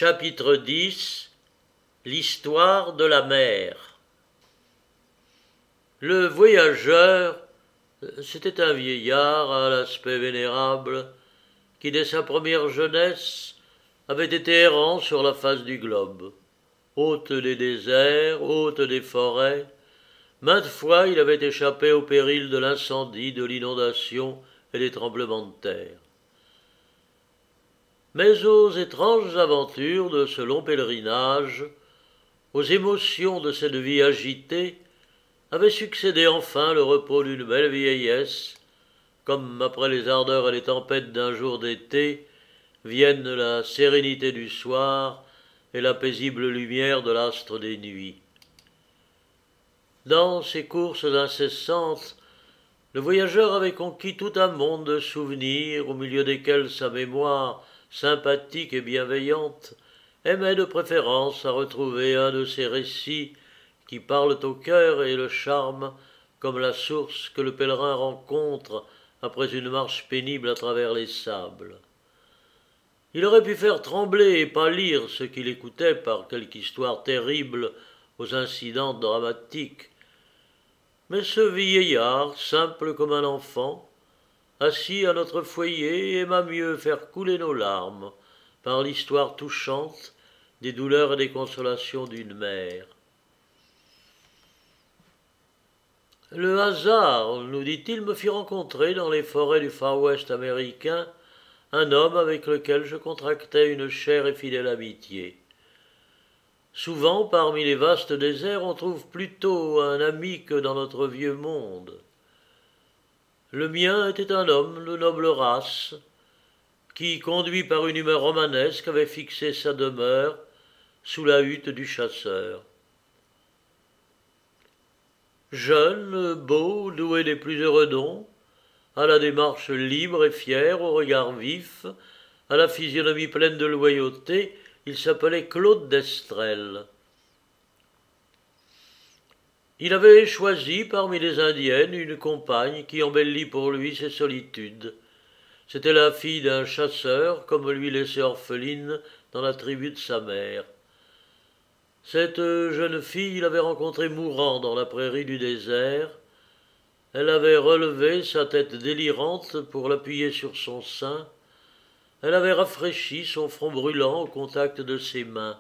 Chapitre 10 L'histoire de la mer. Le voyageur, c'était un vieillard à l'aspect vénérable, qui dès sa première jeunesse avait été errant sur la face du globe. Hôte des déserts, hôte des forêts, maintes fois il avait échappé au péril de l'incendie, de l'inondation et des tremblements de terre. Mais aux étranges aventures de ce long pèlerinage, aux émotions de cette vie agitée, avait succédé enfin le repos d'une belle vieillesse, comme après les ardeurs et les tempêtes d'un jour d'été viennent la sérénité du soir et la paisible lumière de l'astre des nuits. Dans ces courses incessantes, le voyageur avait conquis tout un monde de souvenirs au milieu desquels sa mémoire, sympathique et bienveillante, aimait de préférence à retrouver un de ces récits qui parlent au cœur et le charme comme la source que le pèlerin rencontre après une marche pénible à travers les sables. Il aurait pu faire trembler et pâlir ceux qui l'écoutaient par quelque histoire terrible aux incidents dramatiques, mais ce vieillard, simple comme un enfant, assis à notre foyer, aima mieux faire couler nos larmes par l'histoire touchante des douleurs et des consolations d'une mère. Le hasard, nous dit-il, me fit rencontrer dans les forêts du Far West américain un homme avec lequel je contractai une chère et fidèle amitié. Souvent, parmi les vastes déserts, on trouve plutôt un ami que dans notre vieux monde. Le mien était un homme de noble race, qui, conduit par une humeur romanesque, avait fixé sa demeure sous la hutte du chasseur. Jeune, beau, doué des plus heureux dons, à la démarche libre et fière, au regard vif, à la physionomie pleine de loyauté, il s'appelait Claude d'Estrelles. Il avait choisi parmi les indiennes une compagne qui embellit pour lui ses solitudes. C'était la fille d'un chasseur, comme lui laissée orpheline dans la tribu de sa mère. Cette jeune fille, il avait rencontrée mourant dans la prairie du désert. Elle avait relevé sa tête délirante pour l'appuyer sur son sein. Elle avait rafraîchi son front brûlant au contact de ses mains.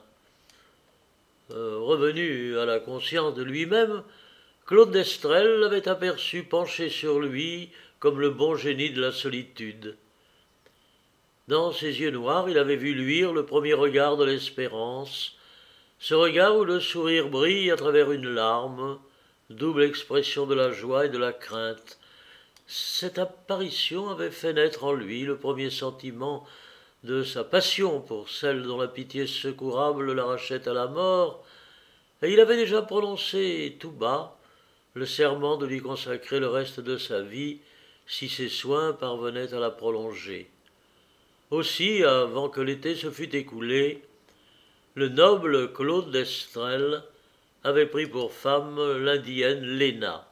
Revenu à la conscience de lui-même, Claude d'Estrelles l'avait aperçu penché sur lui comme le bon génie de la solitude. Dans ses yeux noirs, il avait vu luire le premier regard de l'espérance, ce regard où le sourire brille à travers une larme, double expression de la joie et de la crainte. Cette apparition avait fait naître en lui le premier sentiment de sa passion pour celle dont la pitié secourable l'arrachait à la mort, et il avait déjà prononcé tout bas le serment de lui consacrer le reste de sa vie si ses soins parvenaient à la prolonger. Aussi, avant que l'été se fût écoulé, le noble Claude d'Estrelles avait pris pour femme l'indienne Léna.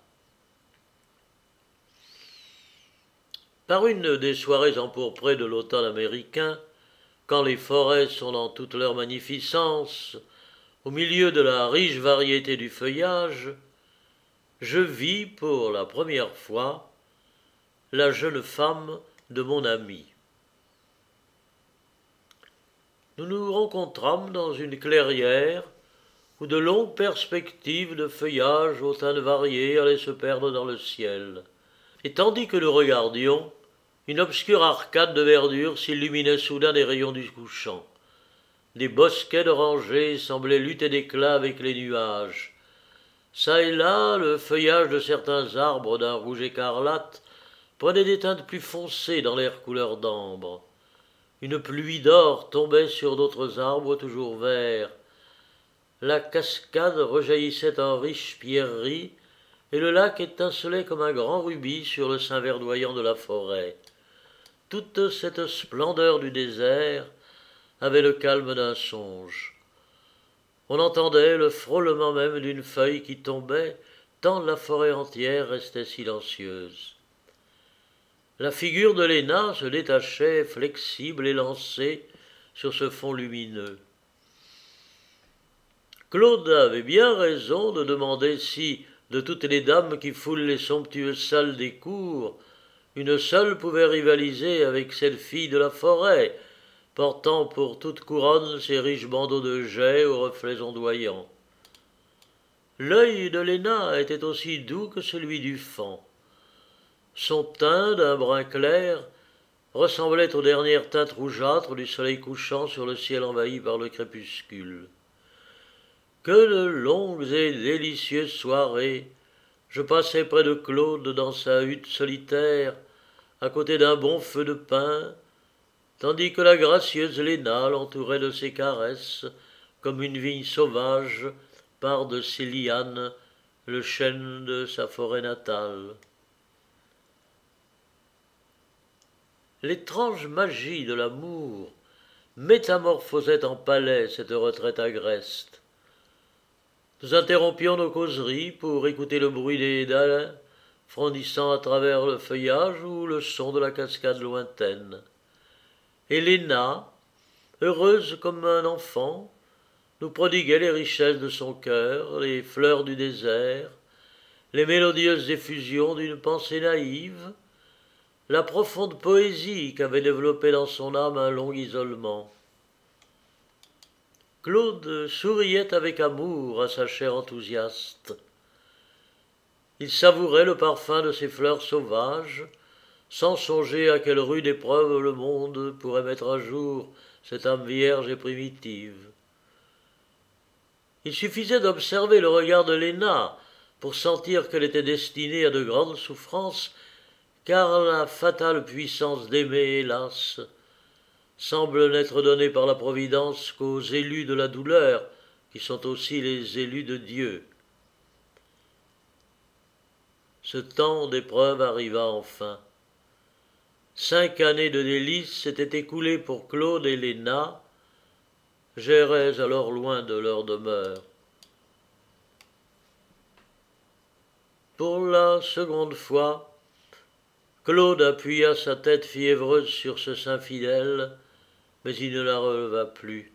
Par une des soirées empourprées de l'automne américain, quand les forêts sont dans toute leur magnificence, au milieu de la riche variété du feuillage, je vis pour la première fois la jeune femme de mon ami. Nous nous rencontrâmes dans une clairière où de longues perspectives de feuillage aux teintes variées allaient se perdre dans le ciel. Et tandis que nous regardions, une obscure arcade de verdure s'illuminait soudain des rayons du couchant. Des bosquets d'orangers semblaient lutter d'éclat avec les nuages. Çà et là, le feuillage de certains arbres d'un rouge écarlate prenait des teintes plus foncées dans l'air couleur d'ambre. Une pluie d'or tombait sur d'autres arbres toujours verts. La cascade rejaillissait en riches pierreries, et le lac étincelait comme un grand rubis sur le sein verdoyant de la forêt. Toute cette splendeur du désert avait le calme d'un songe. On entendait le frôlement même d'une feuille qui tombait, tant la forêt entière restait silencieuse. La figure de Léna se détachait, flexible, élancée, sur ce fond lumineux. Claude avait bien raison de demander si, de toutes les dames qui foulent les somptueuses salles des cours, une seule pouvait rivaliser avec cette fille de la forêt, portant pour toute couronne ses riches bandeaux de jais aux reflets ondoyants. L'œil de Léna était aussi doux que celui du faon. Son teint d'un brun clair ressemblait aux dernières teintes rougeâtres du soleil couchant sur le ciel envahi par le crépuscule. Que de longues et délicieuses soirées je passais près de Claude dans sa hutte solitaire, à côté d'un bon feu de pin, tandis que la gracieuse Léna l'entourait de ses caresses, comme une vigne sauvage part de ses lianes le chêne de sa forêt natale. L'étrange magie de l'amour métamorphosait en palais cette retraite agreste. Nous interrompions nos causeries pour écouter le bruit des dalles frondissant à travers le feuillage ou le son de la cascade lointaine. Et Léna, heureuse comme un enfant, nous prodiguait les richesses de son cœur, les fleurs du désert, les mélodieuses effusions d'une pensée naïve, la profonde poésie qu'avait développée dans son âme un long isolement. Claude souriait avec amour à sa chère enthousiaste. Il savourait le parfum de ces fleurs sauvages, sans songer à quelle rude épreuve le monde pourrait mettre à jour cette âme vierge et primitive. Il suffisait d'observer le regard de Léna pour sentir qu'elle était destinée à de grandes souffrances, car la fatale puissance d'aimer, hélas, semble n'être donnée par la Providence qu'aux élus de la douleur, qui sont aussi les élus de Dieu. Ce temps d'épreuve arriva enfin. 5 années de délices s'étaient écoulées pour Claude et Léna, j'errais alors loin de leur demeure. Pour la seconde fois, Claude appuya sa tête fiévreuse sur ce sein fidèle, mais il ne la releva plus.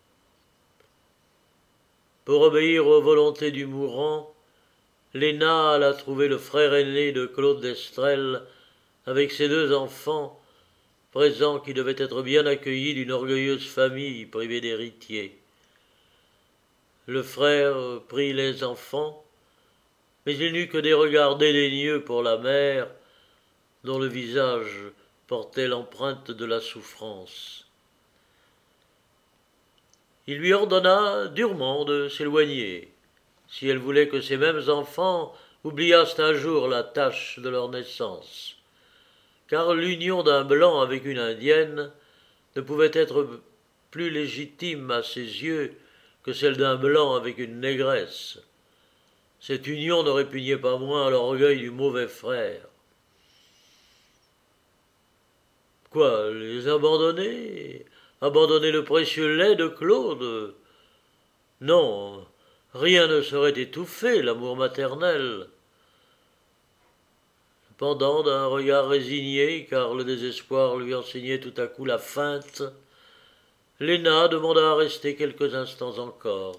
Pour obéir aux volontés du mourant, Léna alla trouver le frère aîné de Claude d'Estrelles avec ses 2 enfants, présent qui devait être bien accueilli d'une orgueilleuse famille privée d'héritier. Le frère prit les enfants, mais il n'eut que des regards dédaigneux pour la mère, dont le visage portait l'empreinte de la souffrance. Il lui ordonna durement de s'éloigner, si elle voulait que ces mêmes enfants oubliassent un jour la tache de leur naissance, car l'union d'un blanc avec une indienne ne pouvait être plus légitime à ses yeux que celle d'un blanc avec une négresse. Cette union ne répugnait pas moins à l'orgueil du mauvais frère. Quoi, les abandonner? Abandonner le précieux lait de Claude? Non, rien ne saurait étouffer l'amour maternel. Cependant, d'un regard résigné, car le désespoir lui enseignait tout à coup la feinte, Léna demanda à rester quelques instants encore.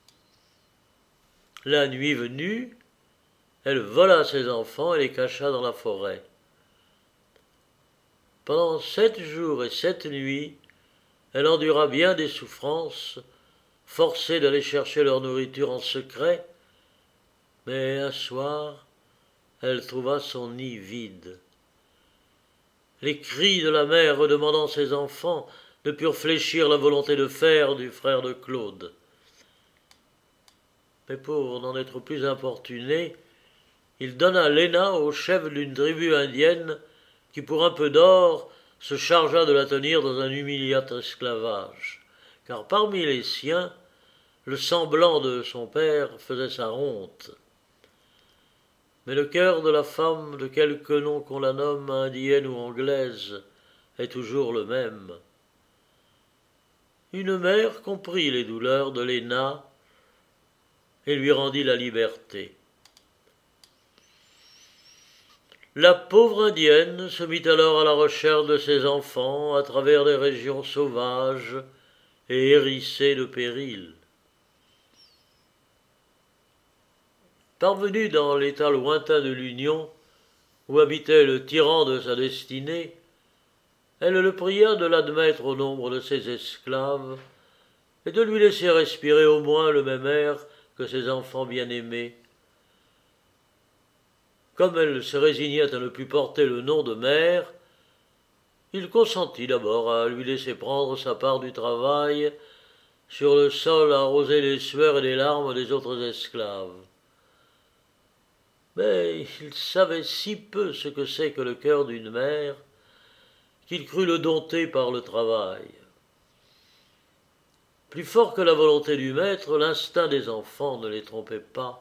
La nuit venue, elle vola ses enfants et les cacha dans la forêt. Pendant 7 jours et 7 nuits, elle endura bien des souffrances, forcée d'aller chercher leur nourriture en secret, mais un soir, elle trouva son nid vide. Les cris de la mère redemandant ses enfants ne purent fléchir la volonté de fer du frère de Claude. Mais pour n'en être plus importuné, il donna Léna au chef d'une tribu indienne qui, pour un peu d'or, se chargea de la tenir dans un humiliant esclavage, car parmi les siens, le sang blanc de son père faisait sa honte. Mais le cœur de la femme, de quelque nom qu'on la nomme, indienne ou anglaise, est toujours le même. Une mère comprit les douleurs de Léna et lui rendit la liberté. La pauvre indienne se mit alors à la recherche de ses enfants à travers des régions sauvages et hérissées de périls. Parvenue dans l'état lointain de l'Union, où habitait le tyran de sa destinée, elle le pria de l'admettre au nombre de ses esclaves et de lui laisser respirer au moins le même air que ses enfants bien-aimés. Comme elle se résignait à ne plus porter le nom de mère, il consentit d'abord à lui laisser prendre sa part du travail sur le sol à arroser les sueurs et les larmes des autres esclaves. Mais il savait si peu ce que c'est que le cœur d'une mère qu'il crut le dompter par le travail. Plus fort que la volonté du maître, l'instinct des enfants ne les trompait pas.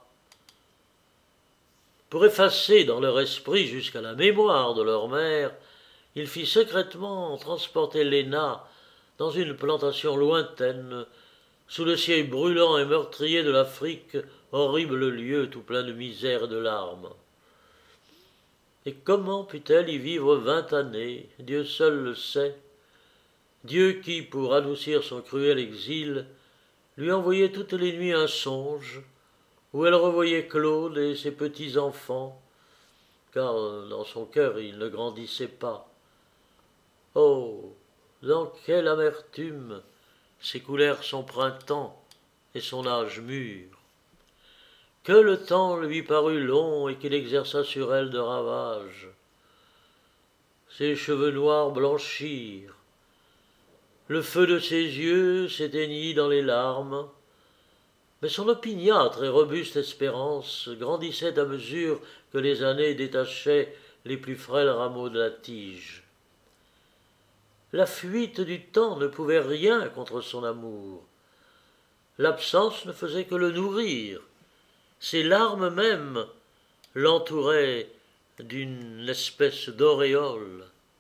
Pour effacer dans leur esprit jusqu'à la mémoire de leur mère, il fit secrètement transporter Léna dans une plantation lointaine, sous le ciel brûlant et meurtrier de l'Afrique, horrible lieu tout plein de misère et de larmes. Et comment put-elle y vivre 20 années? Dieu seul le sait. Dieu qui, pour adoucir son cruel exil, lui envoyait toutes les nuits un songe, où elle revoyait Claude et ses petits-enfants, car dans son cœur ils ne grandissaient pas. Oh, dans quelle amertume s'écoulèrent son printemps et son âge mûr! Que le temps lui parut long et qu'il exerça sur elle de ravages. Ses cheveux noirs blanchirent, le feu de ses yeux s'éteignit dans les larmes, mais son opiniâtre et robuste espérance grandissait à mesure que les années détachaient les plus frêles rameaux de la tige. La fuite du temps ne pouvait rien contre son amour. L'absence ne faisait que le nourrir. Ses larmes mêmes l'entouraient d'une espèce d'auréole.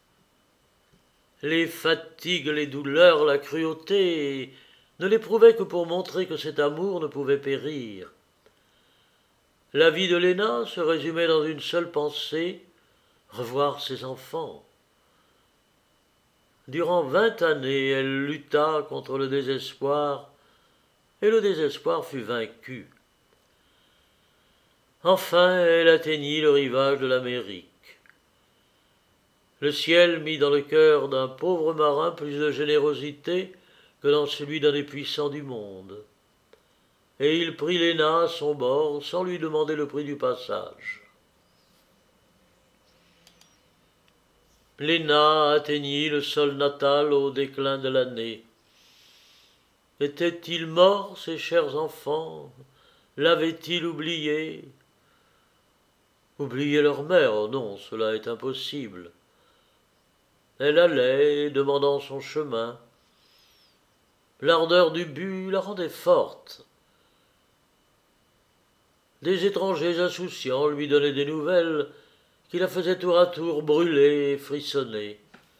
Les fatigues, les douleurs, la cruauté ne l'éprouvaient que pour montrer que cet amour ne pouvait périr. La vie de Léna se résumait dans une seule pensée, revoir ses enfants. Durant 20 années, elle lutta contre le désespoir, et le désespoir fut vaincu. Enfin, elle atteignit le rivage de l'Amérique. Le ciel mit dans le cœur d'un pauvre marin plus de générosité que dans celui d'un des puissants du monde. Et il prit Léna à son bord sans lui demander le prix du passage. Léna atteignit le sol natal au déclin de l'année. Étaient-ils morts, ces chers enfants? L'avaient-ils oublié? Oublier leur mère, oh non, cela est impossible. Elle allait, demandant son chemin. L'ardeur du but la rendait forte. Des étrangers insouciants lui donnaient des nouvelles qui la faisaient tour à tour brûler et frissonner.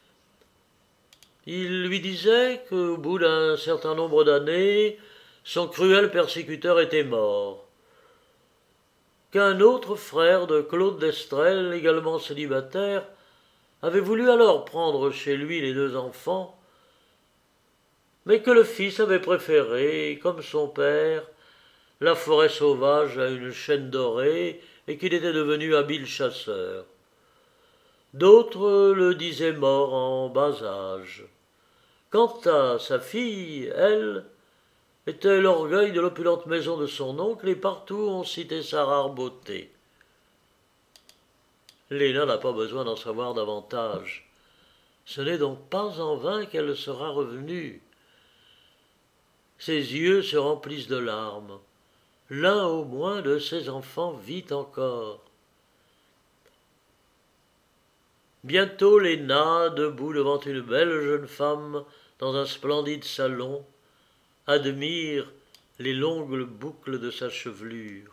Ils lui disaient qu'au bout d'un certain nombre d'années, son cruel persécuteur était mort, qu'un autre frère de Claude d'Estrelles, également célibataire, avait voulu alors prendre chez lui les 2 enfants, mais que le fils avait préféré, comme son père, la forêt sauvage à une chaîne dorée et qu'il était devenu habile chasseur. D'autres le disaient mort en bas âge. Quant à sa fille, elle était l'orgueil de l'opulente maison de son oncle et partout on citait sa rare beauté. Léna n'a pas besoin d'en savoir davantage. Ce n'est donc pas en vain qu'elle sera revenue. Ses yeux se remplissent de larmes. L'un au moins de ses enfants vit encore. Bientôt Léna, debout devant une belle jeune femme dans un splendide salon, admire les longues boucles de sa chevelure.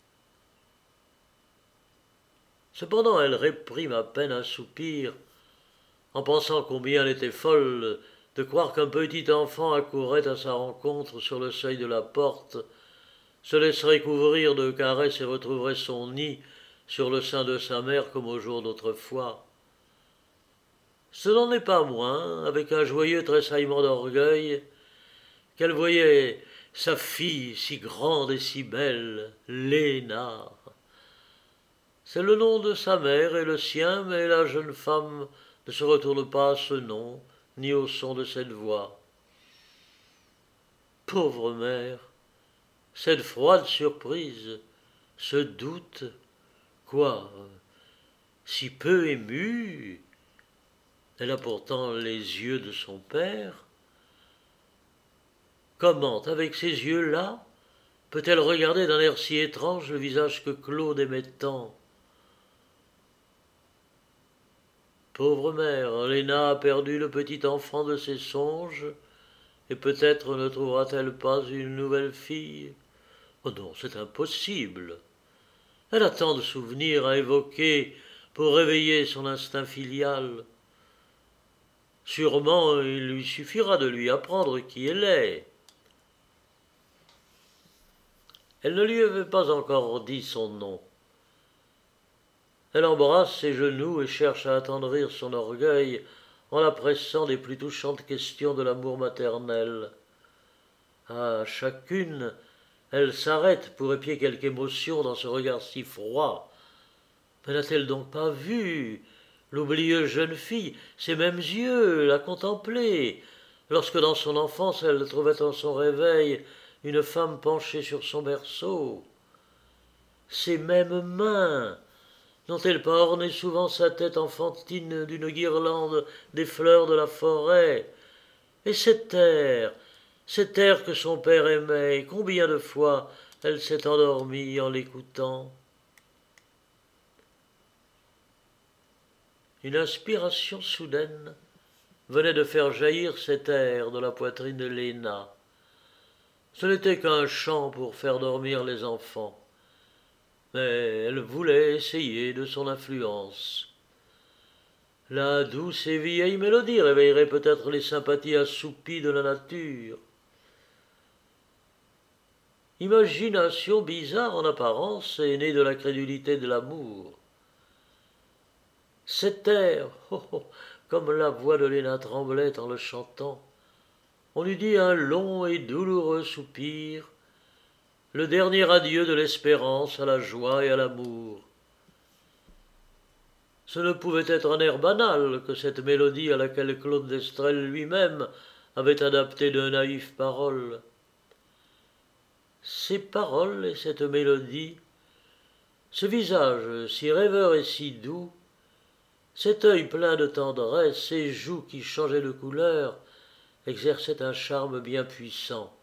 Cependant elle réprime à peine un soupir, en pensant combien elle était folle de croire qu'un petit enfant accourait à sa rencontre sur le seuil de la porte, se laisserait couvrir de caresses et retrouverait son nid sur le sein de sa mère comme au jour d'autrefois. Ce n'en est pas moins, avec un joyeux tressaillement d'orgueil, qu'elle voyait sa fille si grande et si belle, Léna. C'est le nom de sa mère et le sien, mais la jeune femme ne se retourne pas à ce nom, ni au son de cette voix. Pauvre mère, cette froide surprise, ce doute, quoi, si peu émue, elle a pourtant les yeux de son père. Comment, avec ces yeux-là, peut-elle regarder d'un air si étrange le visage que Claude aimait tant? Pauvre mère, Léna a perdu le petit enfant de ses songes, et peut-être ne trouvera-t-elle pas une nouvelle fille? Oh non, c'est impossible. Elle a tant de souvenirs à évoquer pour réveiller son instinct filial. Sûrement, il lui suffira de lui apprendre qui elle est. Elle ne lui avait pas encore dit son nom. Elle embrasse ses genoux et cherche à attendrir son orgueil en la pressant des plus touchantes questions de l'amour maternel. À chacune, elle s'arrête pour épier quelque émotion dans ce regard si froid. Mais n'a-t-elle donc pas vu l'oublieuse jeune fille, ses mêmes yeux, la contempler, lorsque dans son enfance elle trouvait en son réveil une femme penchée sur son berceau? Ces mêmes mains, n'ont-elles pas orné souvent sa tête enfantine d'une guirlande des fleurs de la forêt? Et cet air que son père aimait, combien de fois elle s'est endormie en l'écoutant? Une inspiration soudaine venait de faire jaillir cet air de la poitrine de Léna. Ce n'était qu'un chant pour faire dormir les enfants, mais elle voulait essayer de son influence. La douce et vieille mélodie réveillerait peut-être les sympathies assoupies de la nature. Imagination bizarre en apparence et née de la crédulité de l'amour. Cet air, comme la voix de Léna tremblait en le chantant, on eût dit un long et douloureux soupir, le dernier adieu de l'espérance à la joie et à l'amour. Ce ne pouvait être un air banal que cette mélodie à laquelle Claude d'Estrelles lui-même avait adapté de naïves paroles. Ces paroles et cette mélodie, ce visage si rêveur et si doux, cet œil plein de tendresse, ces joues qui changeaient de couleur, exerçaient un charme bien puissant.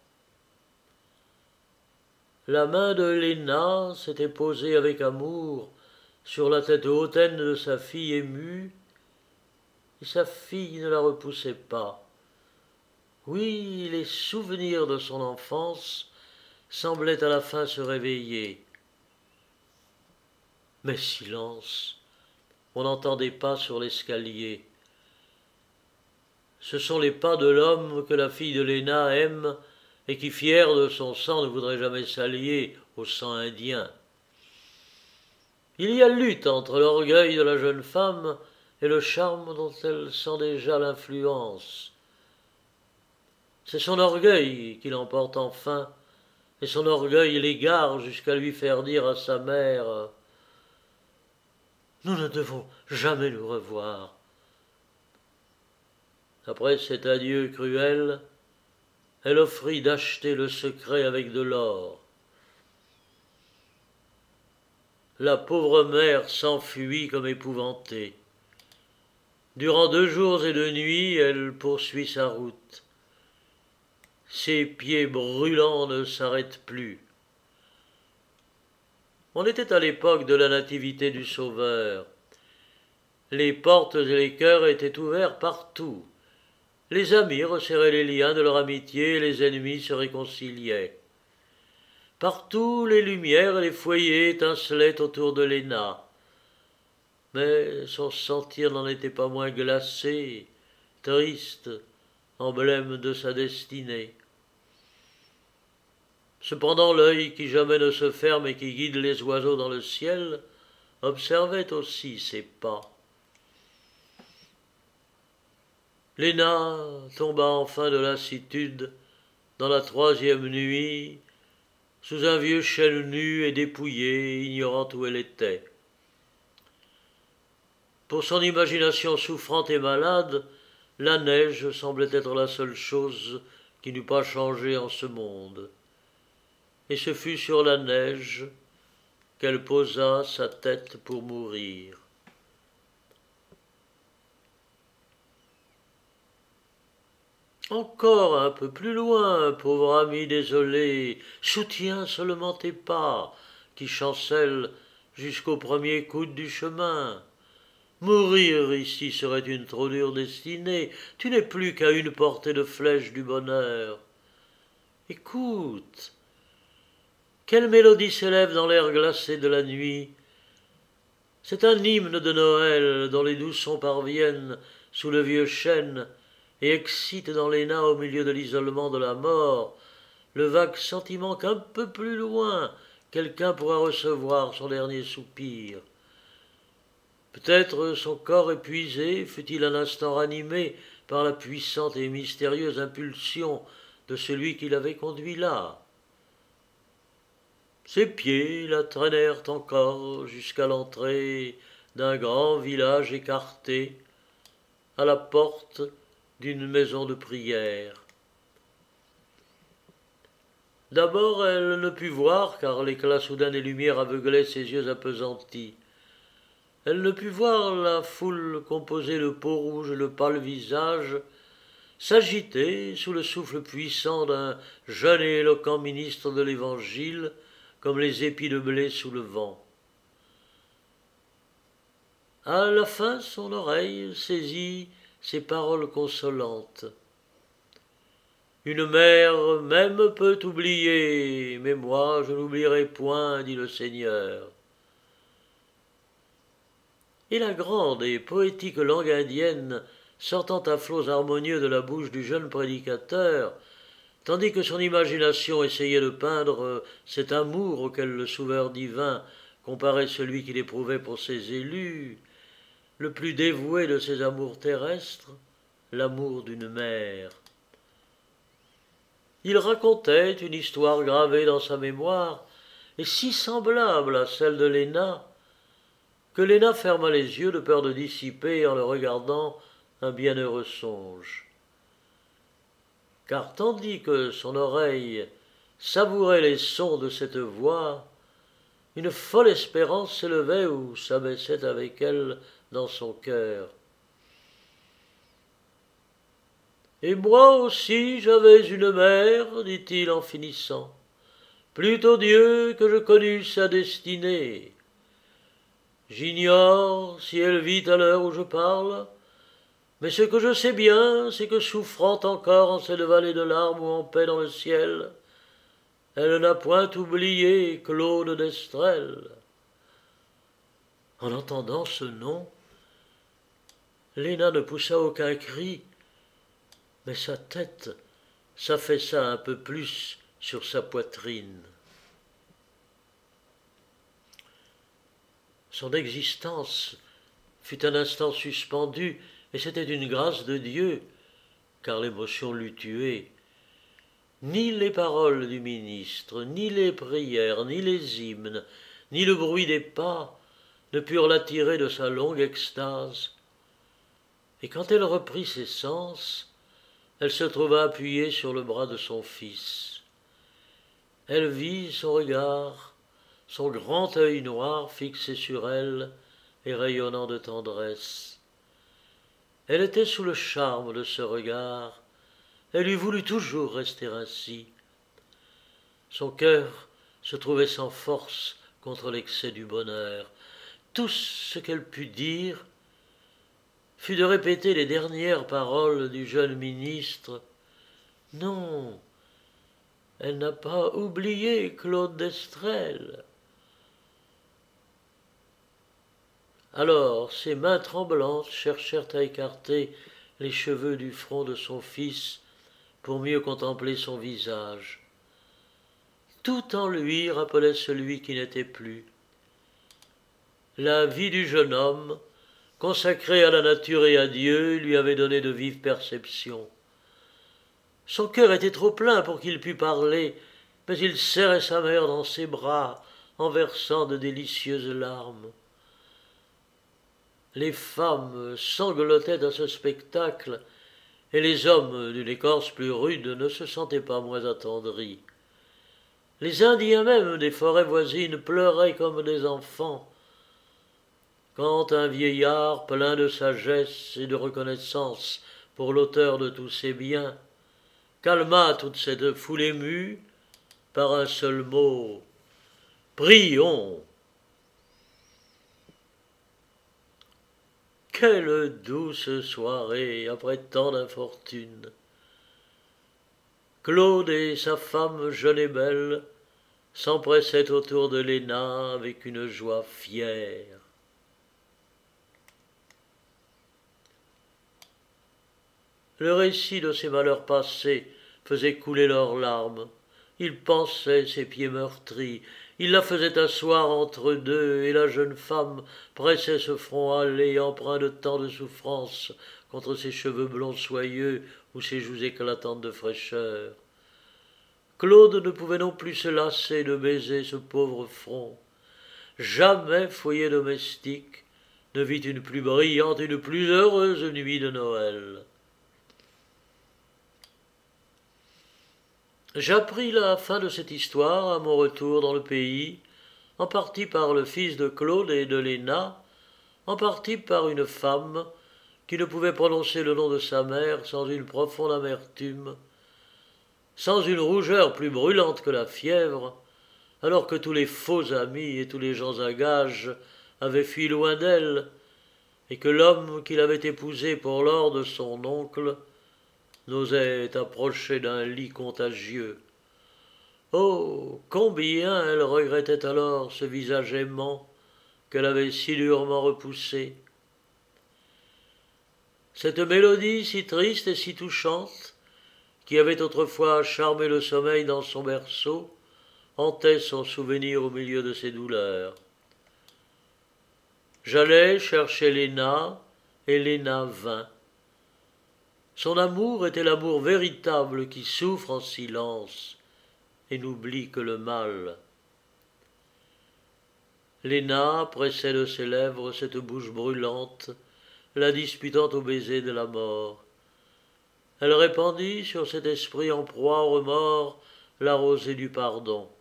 La main de Léna s'était posée avec amour sur la tête hautaine de sa fille émue, et sa fille ne la repoussait pas. Oui, les souvenirs de son enfance semblaient à la fin se réveiller. Mais silence, on n'entend des pas sur l'escalier. Ce sont les pas de l'homme que la fille de Léna aime et qui, fier de son sang, ne voudrait jamais s'allier au sang indien. Il y a lutte entre l'orgueil de la jeune femme et le charme dont elle sent déjà l'influence. C'est son orgueil qui l'emporte enfin, et son orgueil l'égare jusqu'à lui faire dire à sa mère « Nous ne devons jamais nous revoir ». Après cet adieu cruel, elle offrit d'acheter le secret avec de l'or. La pauvre mère s'enfuit comme épouvantée. Durant 2 jours et 2 nuits, elle poursuit sa route. Ses pieds brûlants ne s'arrêtent plus. On était à l'époque de la nativité du Sauveur. Les portes et les cœurs étaient ouverts partout. Les amis resserraient les liens de leur amitié et les ennemis se réconciliaient. Partout les lumières et les foyers étincelaient autour de Léna. Mais son sentir n'en était pas moins glacé, triste, emblème de sa destinée. Cependant l'œil qui jamais ne se ferme et qui guide les oiseaux dans le ciel observait aussi ses pas. Léna tomba enfin de lassitude dans la troisième nuit, sous un vieux chêne nu et dépouillé, ignorant où elle était. Pour son imagination souffrante et malade, la neige semblait être la seule chose qui n'eût pas changé en ce monde. Et ce fut sur la neige qu'elle posa sa tête pour mourir. Encore un peu plus loin, pauvre ami désolé, soutiens seulement tes pas, qui chancellent jusqu'au premier coude du chemin. Mourir ici serait une trop dure destinée, tu n'es plus qu'à une portée de flèche du bonheur. Écoute, quelle mélodie s'élève dans l'air glacé de la nuit. C'est un hymne de Noël dont les doux sons parviennent sous le vieux chêne et excite dans les nains au milieu de l'isolement de la mort le vague sentiment qu'un peu plus loin quelqu'un pourra recevoir son dernier soupir. Peut-être son corps épuisé fut-il un instant ranimé par la puissante et mystérieuse impulsion de celui qui l'avait conduit là. Ses pieds la traînèrent encore jusqu'à l'entrée d'un grand village écarté, à la porte d'une maison de prière. D'abord elle ne put voir, car l'éclat soudain des lumières aveuglait ses yeux appesantis. Elle ne put voir la foule composée de peau rouge et le pâle visage s'agiter sous le souffle puissant d'un jeune et éloquent ministre de l'Évangile, comme les épis de blé sous le vent. À la fin, son oreille saisit ces paroles consolantes. Une mère même peut oublier, mais moi je n'oublierai point, dit le Seigneur. Et la grande et poétique langue indienne, sortant à flots harmonieux de la bouche du jeune prédicateur, tandis que son imagination essayait de peindre cet amour auquel le Sauveur divin comparait celui qu'il éprouvait pour ses élus, le plus dévoué de ses amours terrestres, l'amour d'une mère. Il racontait une histoire gravée dans sa mémoire, et si semblable à celle de Léna, que Léna ferma les yeux de peur de dissiper en le regardant un bienheureux songe. Car tandis que son oreille savourait les sons de cette voix, une folle espérance s'élevait ou s'abaissait avec elle dans son cœur. Et moi aussi j'avais une mère, dit-il en finissant, plutôt Dieu que je connusse sa destinée. J'ignore si elle vit à l'heure où je parle, mais ce que je sais bien, c'est que souffrant encore en cette vallée de larmes ou en paix dans le ciel, elle n'a point oublié Claude d'Estrelles. En entendant ce nom, Léna ne poussa aucun cri, mais sa tête s'affaissa un peu plus sur sa poitrine. Son existence fut un instant suspendue, et c'était une grâce de Dieu, car l'émotion l'eût tué. Ni les paroles du ministre, ni les prières, ni les hymnes, ni le bruit des pas ne purent l'attirer de sa longue extase. Et quand elle reprit ses sens, elle se trouva appuyée sur le bras de son fils. Elle vit son regard, son grand œil noir fixé sur elle et rayonnant de tendresse. Elle était sous le charme de ce regard. Elle eût voulu toujours rester ainsi. Son cœur se trouvait sans force contre l'excès du bonheur. Tout ce qu'elle put dire fut de répéter les dernières paroles du jeune ministre. Non, elle n'a pas oublié Claude d'Estrelles. Alors ses mains tremblantes cherchèrent à écarter les cheveux du front de son fils pour mieux contempler son visage. Tout en lui rappelait celui qui n'était plus. La vie du jeune homme, consacrée à la nature et à Dieu, lui avait donné de vives perceptions. Son cœur était trop plein pour qu'il pût parler, mais il serrait sa mère dans ses bras en versant de délicieuses larmes. Les femmes sanglotaient à ce spectacle, et les hommes d'une écorce plus rude ne se sentaient pas moins attendris. Les Indiens même des forêts voisines pleuraient comme des enfants, quand un vieillard plein de sagesse et de reconnaissance pour l'auteur de tous ses biens calma toute cette foule émue par un seul mot: prions. Quelle douce soirée après tant d'infortunes! Claude et sa femme jeune et belle s'empressaient autour de Léna avec une joie fière. Le récit de ses malheurs passés faisait couler leurs larmes. Il pansait ses pieds meurtris, il la faisait asseoir entre deux, et la jeune femme pressait ce front hâlé, empreint de tant de souffrance, contre ses cheveux blonds soyeux ou ses joues éclatantes de fraîcheur. Claude ne pouvait non plus se lasser de baiser ce pauvre front. Jamais foyer domestique ne vit une plus brillante, une plus heureuse nuit de Noël. J'appris la fin de cette histoire à mon retour dans le pays, en partie par le fils de Claude et de Léna, en partie par une femme qui ne pouvait prononcer le nom de sa mère sans une profonde amertume, sans une rougeur plus brûlante que la fièvre, alors que tous les faux amis et tous les gens à gages avaient fui loin d'elle, et que l'homme qui l'avait épousée pour l'or de son oncle n'osait approcher d'un lit contagieux. Oh, combien elle regrettait alors ce visage aimant qu'elle avait si durement repoussé. Cette mélodie si triste et si touchante, qui avait autrefois charmé le sommeil dans son berceau, hantait son souvenir au milieu de ses douleurs. J'allai chercher Léna, et Léna vint. Son amour était l'amour véritable qui souffre en silence et n'oublie que le mal. Léna pressait de ses lèvres cette bouche brûlante, la disputant au baiser de la mort. Elle répandit sur cet esprit en proie au remords la rosée du pardon.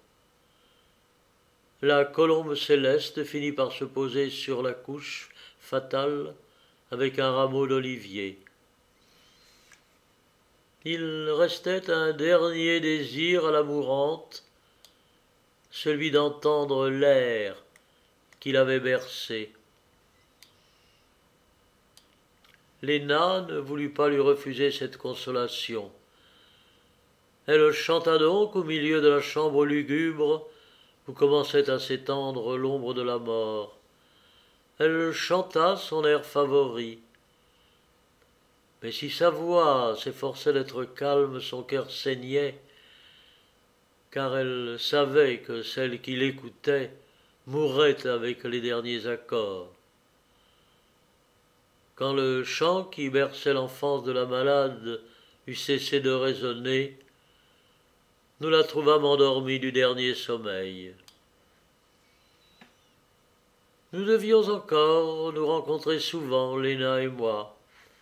La colombe céleste finit par se poser sur la couche fatale avec un rameau d'olivier. Il restait un dernier désir à la mourante, celui d'entendre l'air qui l'avait bercé. Léna ne voulut pas lui refuser cette consolation. Elle chanta donc au milieu de la chambre lugubre où commençait à s'étendre l'ombre de la mort. Elle chanta son air favori. Mais si sa voix s'efforçait d'être calme, son cœur saignait, car elle savait que celle qui l'écoutait mourrait avec les derniers accords. Quand le chant qui berçait l'enfance de la malade eut cessé de résonner, nous la trouvâmes endormie du dernier sommeil. Nous devions encore nous rencontrer souvent, Léna et moi.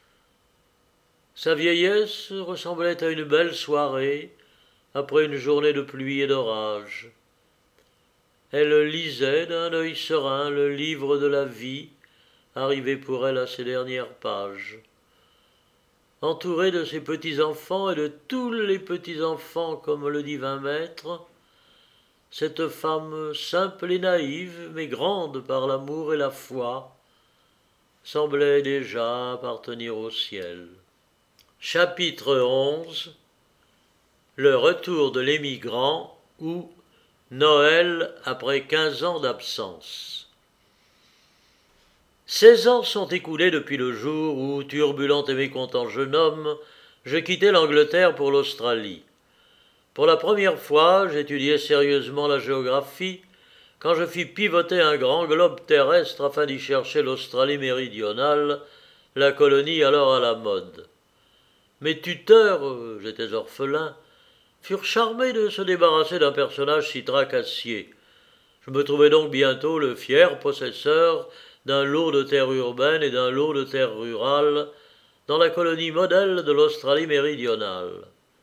Sa vieillesse ressemblait à une belle soirée après une journée de pluie et d'orage. Elle lisait d'un œil serein le livre de la vie, arrivé pour elle à ses dernières pages. Entourée de ses petits-enfants et de tous les petits-enfants comme le divin maître, cette femme simple et naïve, mais grande par l'amour et la foi, semblait déjà appartenir au ciel. Chapitre 11. Le retour de l'émigrant ou Noël après 15 ans d'absence. 16 ans sont écoulés depuis le jour où, turbulent et mécontent jeune homme, je quittai l'Angleterre pour l'Australie. Pour la première fois, j'étudiai sérieusement la géographie quand je fis pivoter un grand globe terrestre afin d'y chercher l'Australie méridionale, la colonie alors à la mode. Mes tuteurs, j'étais orphelin, furent charmés de se débarrasser d'un personnage si tracassier. Je me trouvai donc bientôt le fier possesseur d'un lot de terre urbaine et d'un lot de terre rurale dans la colonie modèle de l'Australie méridionale.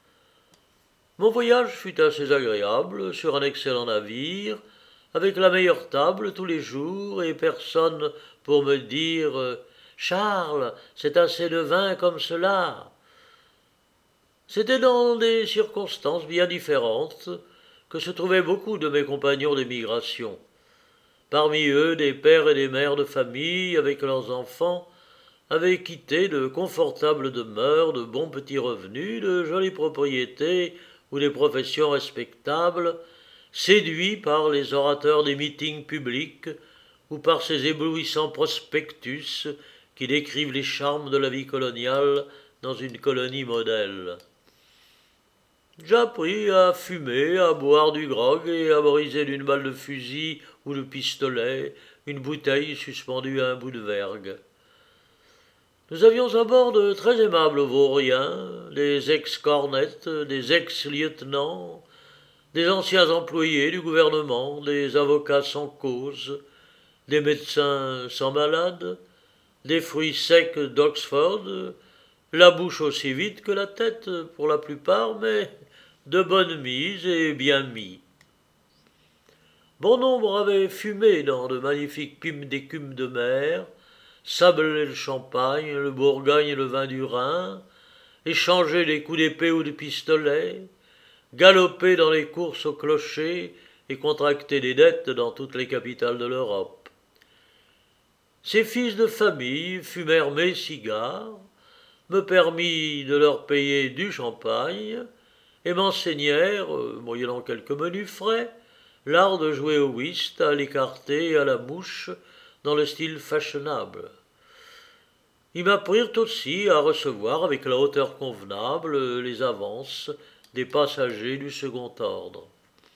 Mon voyage fut assez agréable sur un excellent navire, avec la meilleure table tous les jours et personne pour me dire Charles, c'est assez de vin comme cela. C'était dans des circonstances bien différentes que se trouvaient beaucoup de mes compagnons d'émigration. Parmi eux, des pères et des mères de famille, avec leurs enfants, avaient quitté de confortables demeures, de bons petits revenus, de jolies propriétés ou des professions respectables, séduits par les orateurs des meetings publics ou par ces éblouissants prospectus qui décrivent les charmes de la vie coloniale dans une colonie modèle. J'appris à fumer, à boire du grog et à briser d'une balle de fusil ou de pistolet une bouteille suspendue à un bout de vergue. Nous avions à bord de très aimables vauriens, des ex-cornettes, des ex-lieutenants, des anciens employés du gouvernement, des avocats sans cause, des médecins sans malade, des fruits secs d'Oxford, la bouche aussi vite que la tête pour la plupart, mais de bonne mise et bien mis. Bon nombre avaient fumé dans de magnifiques pimes d'écume de mer, sablé le champagne, le Bourgogne et le vin du Rhin, échangé des coups d'épée ou de pistolet, galopé dans les courses au clocher et contracté des dettes dans toutes les capitales de l'Europe. Ces fils de famille fumèrent mes cigares, me permis de leur payer du champagne et m'enseignèrent, moyennant quelques menus frais, l'art de jouer au whist, à l'écarté et à la mouche dans le style fashionable. Ils m'apprirent aussi à recevoir avec la hauteur convenable les avances des passagers du second ordre.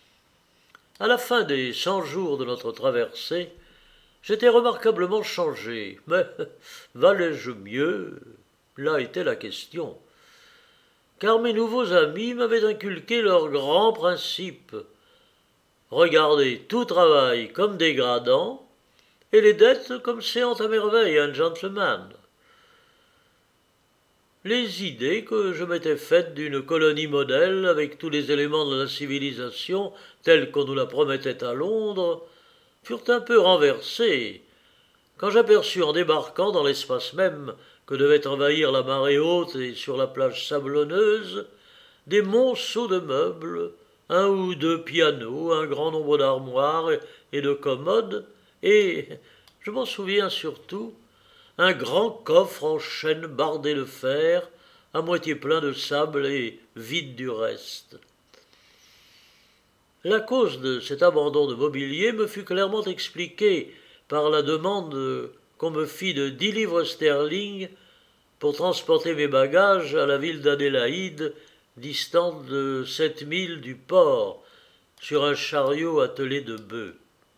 À la fin des 100 jours de notre traversée, j'étais remarquablement changé, mais valais-je mieux? Là était la question. Car mes nouveaux amis m'avaient inculqué leur grand principe. Regarder tout travail comme dégradant et les dettes comme séant à merveille un gentleman. Les idées que je m'étais faites d'une colonie modèle avec tous les éléments de la civilisation telle qu'on nous la promettait à Londres furent un peu renversées quand j'aperçus en débarquant dans l'espace même que devait envahir la marée haute et sur la plage sablonneuse des monceaux de meubles, un ou deux pianos, un grand nombre d'armoires et de commodes, et, je m'en souviens surtout, un grand coffre en chêne bardé de fer, à moitié plein de sable et vide du reste. La cause de cet abandon de mobilier me fut clairement expliquée par la demande qu'on me fit de 10 livres sterling pour transporter mes bagages à la ville d'Adélaïde, distante de 7 milles du port, sur un chariot attelé de bœufs.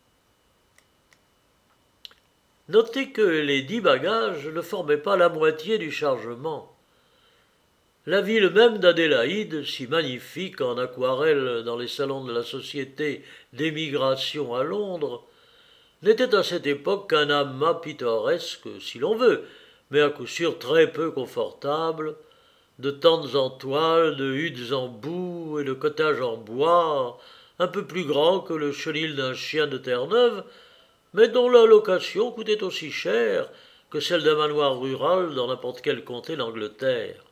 Notez que les 10 bagages ne formaient pas la moitié du chargement. La ville même d'Adélaïde, si magnifique en aquarelle dans les salons de la Société d'émigration à Londres, n'était à cette époque qu'un amas pittoresque, si l'on veut, mais à coup sûr très peu confortable, de tentes en toile, de huttes en boue et de cottages en bois, un peu plus grands que le chenil d'un chien de Terre-Neuve, mais dont la location coûtait aussi cher que celle d'un manoir rural dans n'importe quel comté d'Angleterre.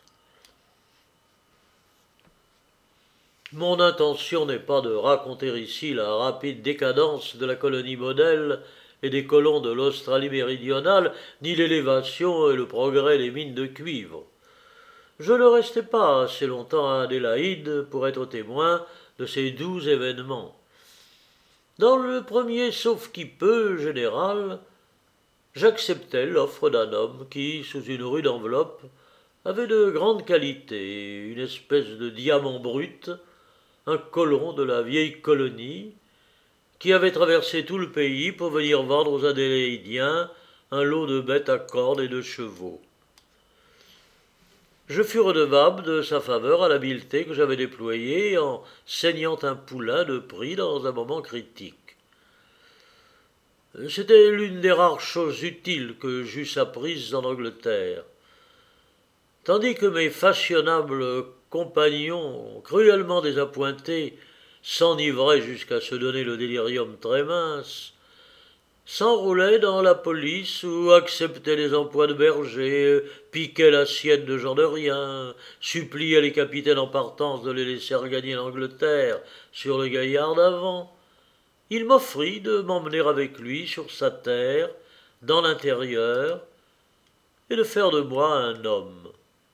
Mon intention n'est pas de raconter ici la rapide décadence de la colonie modèle et des colons de l'Australie méridionale, ni l'élévation et le progrès des mines de cuivre. Je ne restai pas assez longtemps à Adélaïde pour être témoin de ces doux événements. Dans le premier sauf-qui-peut général, j'acceptai l'offre d'un homme qui, sous une rude enveloppe, avait de grandes qualités, une espèce de diamant brut, un colon de la vieille colonie, qui avait traversé tout le pays pour venir vendre aux Adélaïdiens un lot de bêtes à cornes et de chevaux. Je fus redevable de sa faveur à l'habileté que j'avais déployée en saignant un poulain de prix dans un moment critique. C'était l'une des rares choses utiles que j'eusse apprises en Angleterre. Tandis que mes fashionables compagnons, cruellement désappointés, s'enivraient jusqu'à se donner le délirium très mince, s'enroulaient dans la police ou acceptaient les emplois de berger, piquaient l'assiette de gens de rien, suppliaient les capitaines en partance de les laisser regagner l'Angleterre sur le gaillard d'avant. Il m'offrit de m'emmener avec lui sur sa terre, dans l'intérieur, et de faire de moi un homme.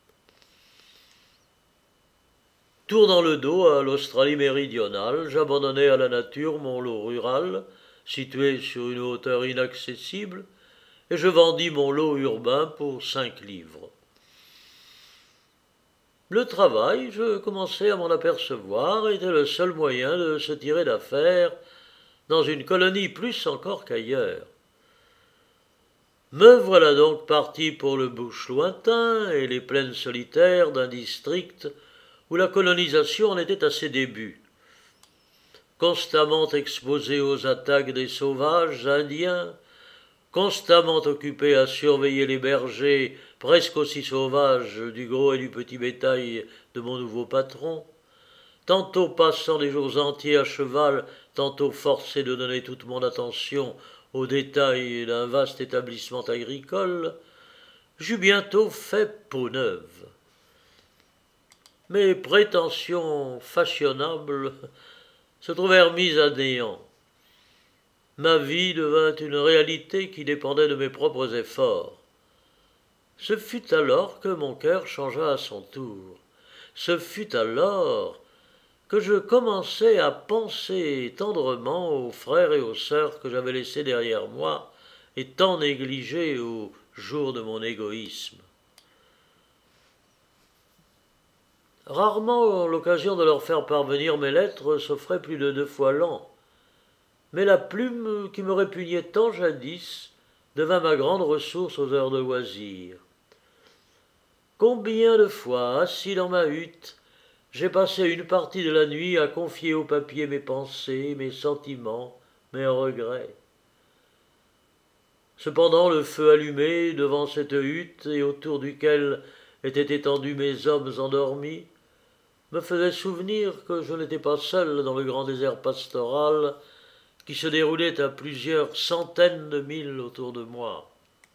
Tournant le dos à l'Australie méridionale, j'abandonnai à la nature mon lot rural, situé sur une hauteur inaccessible, et je vendis mon lot urbain pour 5 livres. Le travail, je commençai à m'en apercevoir, était le seul moyen de se tirer d'affaire dans une colonie plus encore qu'ailleurs. Me voilà donc parti pour le bush lointain et les plaines solitaires d'un district où la colonisation en était à ses débuts. Constamment exposé aux attaques des sauvages indiens, constamment occupé à surveiller les bergers presque aussi sauvages du gros et du petit bétail de mon nouveau patron, tantôt passant des jours entiers à cheval, tantôt forcé de donner toute mon attention aux détails d'un vaste établissement agricole, j'eus bientôt fait peau neuve. Mes prétentions fashionables se trouvèrent mises à néant. Ma vie devint une réalité qui dépendait de mes propres efforts. Ce fut alors que mon cœur changea à son tour. Ce fut alors que je commençai à penser tendrement aux frères et aux sœurs que j'avais laissés derrière moi et tant négligés au jour de mon égoïsme. Rarement l'occasion de leur faire parvenir mes lettres s'offrait plus de 2 fois l'an, mais la plume qui me répugnait tant jadis devint ma grande ressource aux heures de loisir. Combien de fois, assis dans ma hutte, j'ai passé une partie de la nuit à confier au papier mes pensées, mes sentiments, mes regrets. Cependant, le feu allumé devant cette hutte et autour duquel étaient étendus mes hommes endormis me faisait souvenir que je n'étais pas seul dans le grand désert pastoral qui se déroulait à plusieurs centaines de milles autour de moi.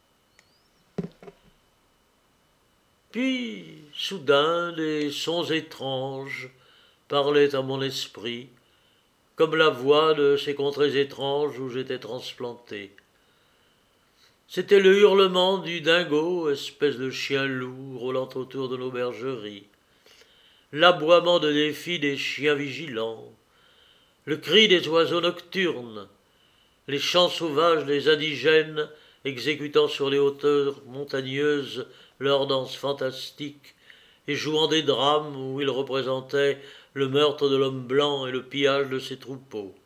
Puis, soudain, des sons étranges parlaient à mon esprit, comme la voix de ces contrées étranges où j'étais transplanté. C'était le hurlement du dingo, espèce de chien loup roulant autour de nos bergeries, l'aboiement de défi des chiens vigilants, le cri des oiseaux nocturnes, les chants sauvages des indigènes exécutant sur les hauteurs montagneuses leurs danses fantastiques et jouant des drames où ils représentaient le meurtre de l'homme blanc et le pillage de ses troupeaux.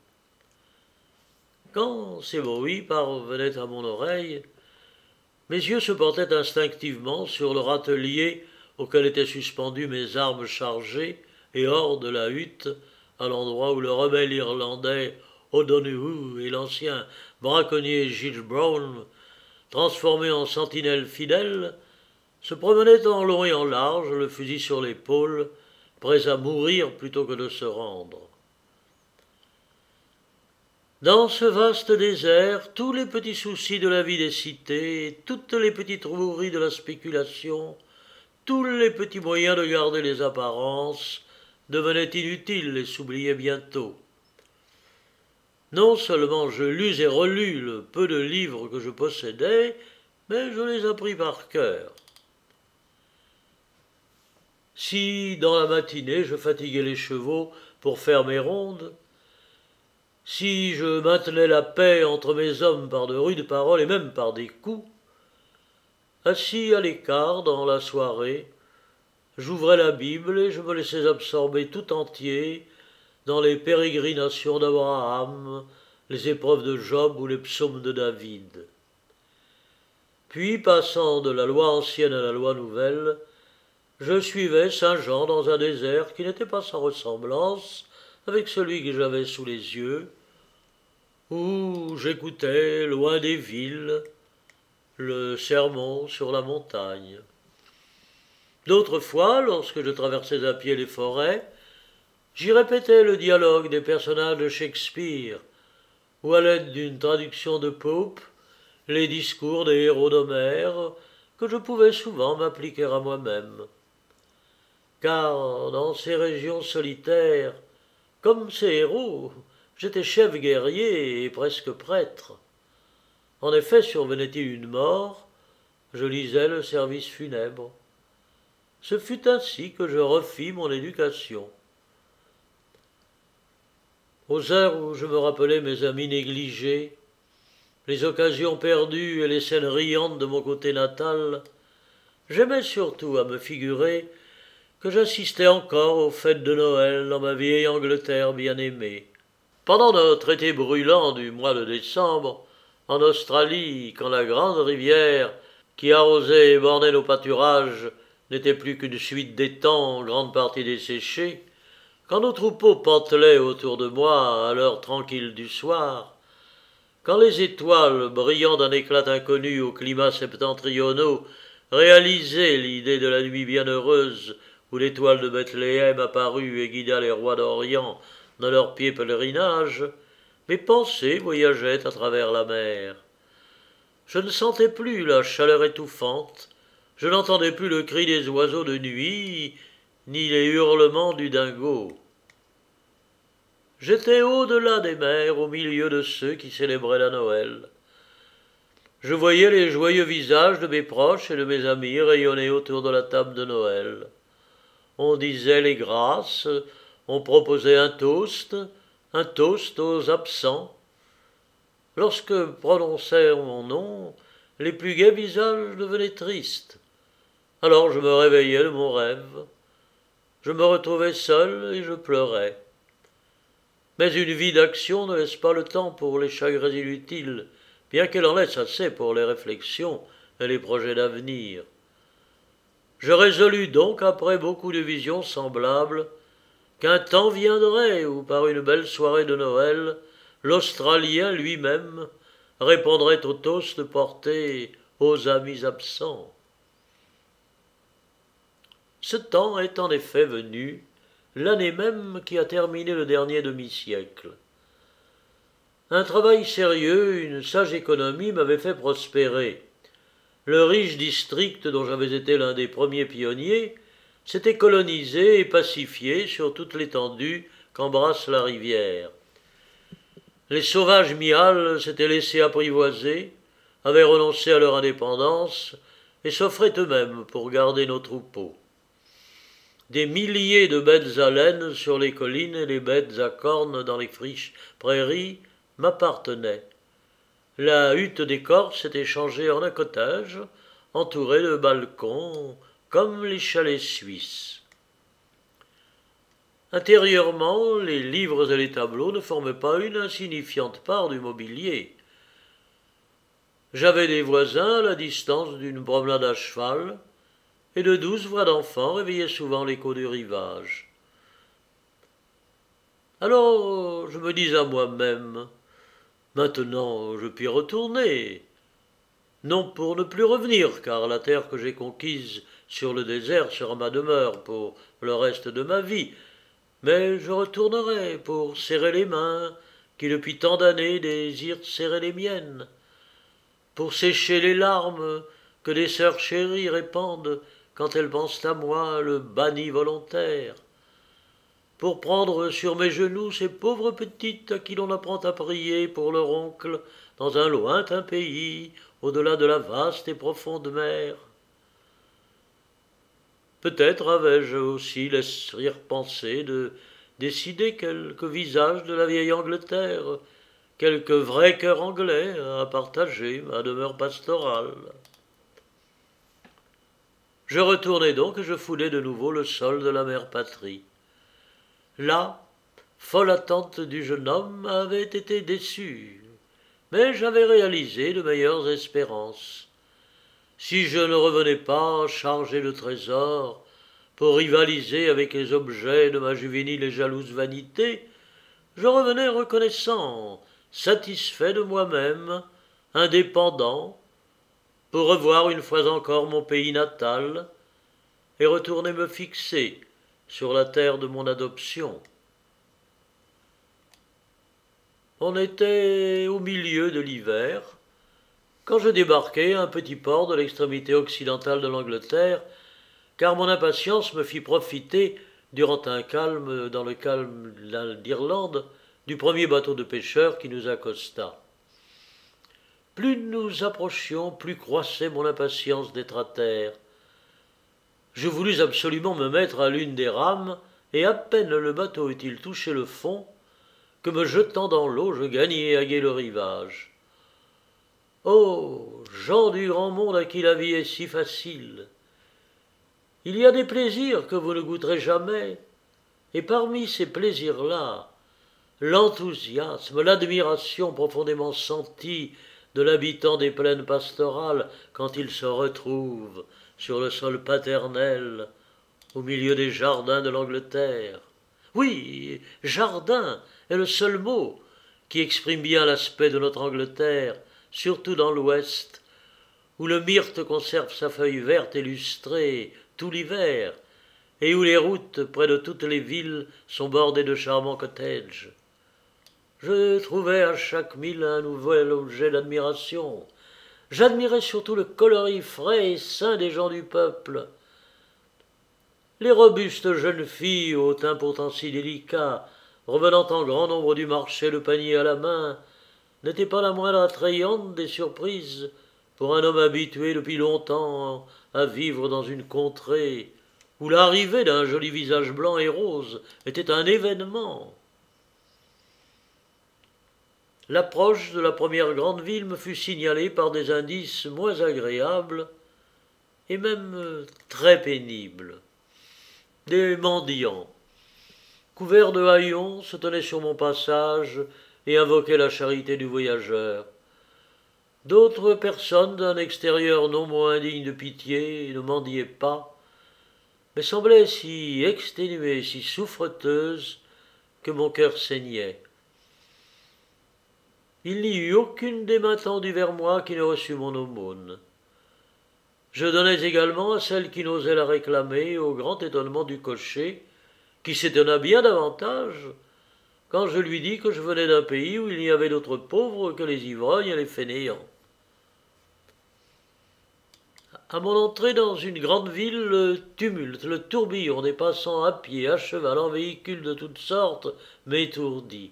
Quand ces bruits parvenaient à mon oreille, mes yeux se portaient instinctivement sur le râtelier auquel étaient suspendues mes armes chargées et hors de la hutte, à l'endroit où le rebelle irlandais O'Donoghue et l'ancien braconnier Giles Brown, transformés en sentinelles fidèles, se promenaient en long et en large, le fusil sur l'épaule, prêts à mourir plutôt que de se rendre. Dans ce vaste désert, tous les petits soucis de la vie des cités, toutes les petites roueries de la spéculation, tous les petits moyens de garder les apparences devenaient inutiles et s'oubliaient bientôt. Non seulement je lus et relus le peu de livres que je possédais, mais je les appris par cœur. Si, dans la matinée, je fatiguais les chevaux pour faire mes rondes, si je maintenais la paix entre mes hommes par de rudes paroles et même par des coups, assis à l'écart dans la soirée, j'ouvrais la Bible et je me laissais absorber tout entier dans les pérégrinations d'Abraham, les épreuves de Job ou les psaumes de David. Puis, passant de la loi ancienne à la loi nouvelle, Je suivais Saint-Jean dans un désert qui n'était pas sans ressemblance avec celui que j'avais sous les yeux, où j'écoutais, loin des villes, le sermon sur la montagne. D'autres fois, lorsque je traversais à pied les forêts, j'y répétais le dialogue des personnages de Shakespeare, ou à l'aide d'une traduction de Pope, les discours des héros d'Homère, que je pouvais souvent m'appliquer à moi-même. Car dans ces régions solitaires, comme ces héros, j'étais chef guerrier et presque prêtre. En effet, survenait-il une mort, je lisais le service funèbre. Ce fut ainsi que je refis mon éducation. Aux heures où je me rappelais mes amis négligés, les occasions perdues et les scènes riantes de mon côté natal, j'aimais surtout à me figurer que j'assistais encore aux fêtes de Noël dans ma vieille Angleterre bien-aimée. Pendant notre été brûlant du mois de décembre, en Australie, quand la grande rivière qui arrosait et bornait nos pâturages n'était plus qu'une suite d'étangs en grande partie desséchés, quand nos troupeaux pantelaient autour de moi à l'heure tranquille du soir, quand les étoiles, brillant d'un éclat inconnu aux climats septentrionaux, réalisaient l'idée de la nuit bienheureuse où l'étoile de Bethléem apparut et guida les rois d'Orient dans leur pied pèlerinage, mes pensées voyageaient à travers la mer. Je ne sentais plus la chaleur étouffante, je n'entendais plus le cri des oiseaux de nuit, ni les hurlements du dingo. J'étais au-delà des mers, au milieu de ceux qui célébraient la Noël. Je voyais les joyeux visages de mes proches et de mes amis rayonner autour de la table de Noël. On disait les grâces, on proposait un toast aux absents. Lorsque prononçait mon nom, les plus gais visages devenaient tristes. Alors je me réveillais de mon rêve. Je me retrouvais seul et je pleurais. Mais une vie d'action ne laisse pas le temps pour les chagrins inutiles, bien qu'elle en laisse assez pour les réflexions et les projets d'avenir. Je résolus donc, après beaucoup de visions semblables, qu'un temps viendrait où, par une belle soirée de Noël, l'Australien lui-même répondrait au toast porté aux amis absents. Ce temps est en effet venu, l'année même qui a terminé le dernier demi-siècle. Un travail sérieux, une sage économie m'avaient fait prospérer. Le riche district dont j'avais été l'un des premiers pionniers s'était colonisé et pacifié sur toute l'étendue qu'embrasse la rivière. Les sauvages mials s'étaient laissés apprivoiser, avaient renoncé à leur indépendance et s'offraient eux-mêmes pour garder nos troupeaux. Des milliers de bêtes à laine sur les collines et les bêtes à cornes dans les friches prairies m'appartenaient. La hutte des Corses était changée en un cottage, entouré de balcons, comme les chalets suisses. Intérieurement, les livres et les tableaux ne formaient pas une insignifiante part du mobilier. J'avais des voisins à la distance d'une promenade à cheval, et de douces voix d'enfants réveillaient souvent l'écho du rivage. Alors je me dis à moi-même, maintenant je puis retourner, non pour ne plus revenir, car la terre que j'ai conquise sur le désert sera ma demeure pour le reste de ma vie, mais je retournerai pour serrer les mains qui depuis tant d'années désirent serrer les miennes, pour sécher les larmes que des sœurs chéries répandent quand elles pensent à moi, le banni volontaire, pour prendre sur mes genoux ces pauvres petites à qui l'on apprend à prier pour leur oncle dans un lointain pays, au-delà de la vaste et profonde mer. Peut-être avais-je aussi l'arrière-pensée de décider quelques visages de la vieille Angleterre, quelques vrais cœurs anglais à partager ma demeure pastorale. Je retournai donc et je foulai de nouveau le sol de la mère patrie. Là, folle attente du jeune homme avait été déçue, mais j'avais réalisé de meilleures espérances. Si je ne revenais pas chargé de trésors, pour rivaliser avec les objets de ma juvénile et jalouse vanité, je revenais reconnaissant, satisfait de moi-même, indépendant, pour revoir une fois encore mon pays natal et retourner me fixer sur la terre de mon adoption. On était au milieu de l'hiver, quand je débarquai à un petit port de l'extrémité occidentale de l'Angleterre, car mon impatience me fit profiter, durant un calme dans le calme d'Irlande, du premier bateau de pêcheurs qui nous accosta. Plus nous approchions, plus croissait mon impatience d'être à terre. Je voulus absolument me mettre à l'une des rames, et à peine le bateau eut-il touché le fond, que me jetant dans l'eau, je gagnai à gué le rivage. Oh, gens du grand monde à qui la vie est si facile! Il y a des plaisirs que vous ne goûterez jamais, et parmi ces plaisirs-là, l'enthousiasme, l'admiration profondément sentie de l'habitant des plaines pastorales quand il se retrouve sur le sol paternel, au milieu des jardins de l'Angleterre. Oui, jardin est le seul mot qui exprime bien l'aspect de notre Angleterre, surtout dans l'Ouest, où le myrte conserve sa feuille verte et lustrée tout l'hiver, et où les routes près de toutes les villes sont bordées de charmants cottages. Je trouvais à chaque mille un nouvel objet d'admiration. J'admirais surtout le coloris frais et sain des gens du peuple. Les robustes jeunes filles au teint pourtant si délicat, revenant en grand nombre du marché le panier à la main, n'étaient pas la moindre attrayante des surprises pour un homme habitué depuis longtemps à vivre dans une contrée où l'arrivée d'un joli visage blanc et rose était un événement. L'approche de la première grande ville me fut signalée par des indices moins agréables et même très pénibles. Des mendiants, couverts de haillons, se tenaient sur mon passage et invoquaient la charité du voyageur. D'autres personnes d'un extérieur non moins digne de pitié ne mendiaient pas, mais semblaient si exténuées, si souffreteuses, que mon cœur saignait. Il n'y eut aucune des mains tendues vers moi qui ne reçut mon aumône. Je donnais également à celle qui n'osait la réclamer, au grand étonnement du cocher, qui s'étonna bien davantage quand je lui dis que je venais d'un pays où il n'y avait d'autres pauvres que les ivrognes et les fainéants. À mon entrée dans une grande ville, le tumulte, le tourbillon des passants à pied, à cheval, en véhicules de toutes sortes, m'étourdit.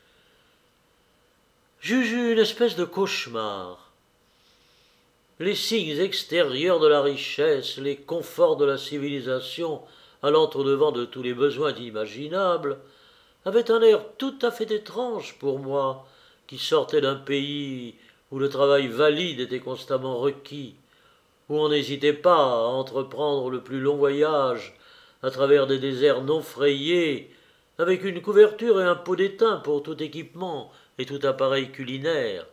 J'eus une espèce de cauchemar. Les signes extérieurs de la richesse, les conforts de la civilisation, allant au-devant de tous les besoins imaginables, avaient un air tout à fait étrange pour moi, qui sortais d'un pays où le travail valide était constamment requis, où on n'hésitait pas à entreprendre le plus long voyage à travers des déserts non frayés, avec une couverture et un pot d'étain pour tout équipement et tout appareil culinaire.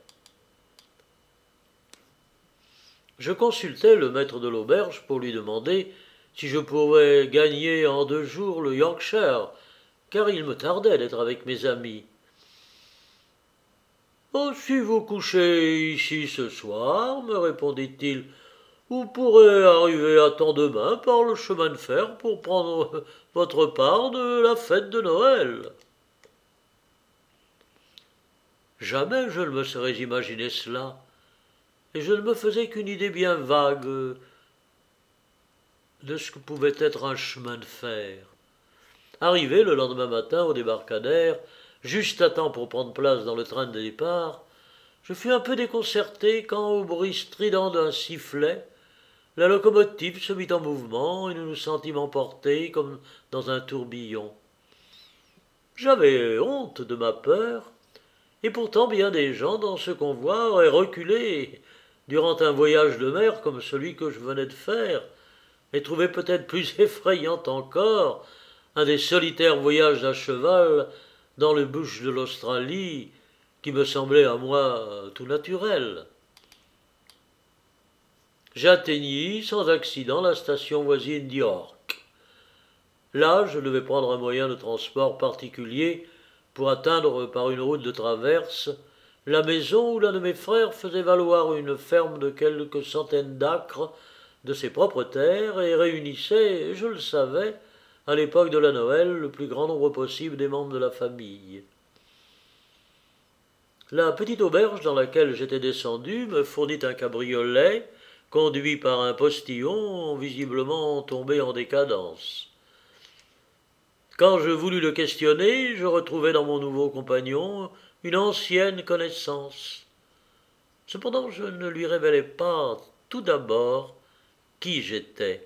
Je consultai le maître de l'auberge pour lui demander si je pouvais gagner en 2 jours le Yorkshire, car il me tardait d'être avec mes amis. « Oh, si vous couchez ici ce soir, me répondit-il, vous pourrez arriver à temps demain par le chemin de fer pour prendre votre part de la fête de Noël. » Jamais je ne me serais imaginé cela, et je ne me faisais qu'une idée bien vague de ce que pouvait être un chemin de fer. Arrivé le lendemain matin au débarcadère, juste à temps pour prendre place dans le train de départ, je fus un peu déconcerté quand, au bruit strident d'un sifflet, la locomotive se mit en mouvement et nous nous sentîmes emportés comme dans un tourbillon. J'avais honte de ma peur, et pourtant bien des gens dans ce convoi auraient reculé durant un voyage de mer comme celui que je venais de faire, et trouvaient peut-être plus effrayant encore un des solitaires voyages à cheval dans le bush de l'Australie, qui me semblait à moi tout naturel. J'atteignis sans accident la station voisine d'York. Là, je devais prendre un moyen de transport particulier pour atteindre par une route de traverse la maison où l'un de mes frères faisait valoir une ferme de quelques centaines d'acres de ses propres terres et réunissait, je le savais, à l'époque de la Noël, le plus grand nombre possible des membres de la famille. La petite auberge dans laquelle j'étais descendu me fournit un cabriolet conduit par un postillon visiblement tombé en décadence. Quand je voulus le questionner, je retrouvai dans mon nouveau compagnon une ancienne connaissance. Cependant, je ne lui révélai pas tout d'abord qui j'étais.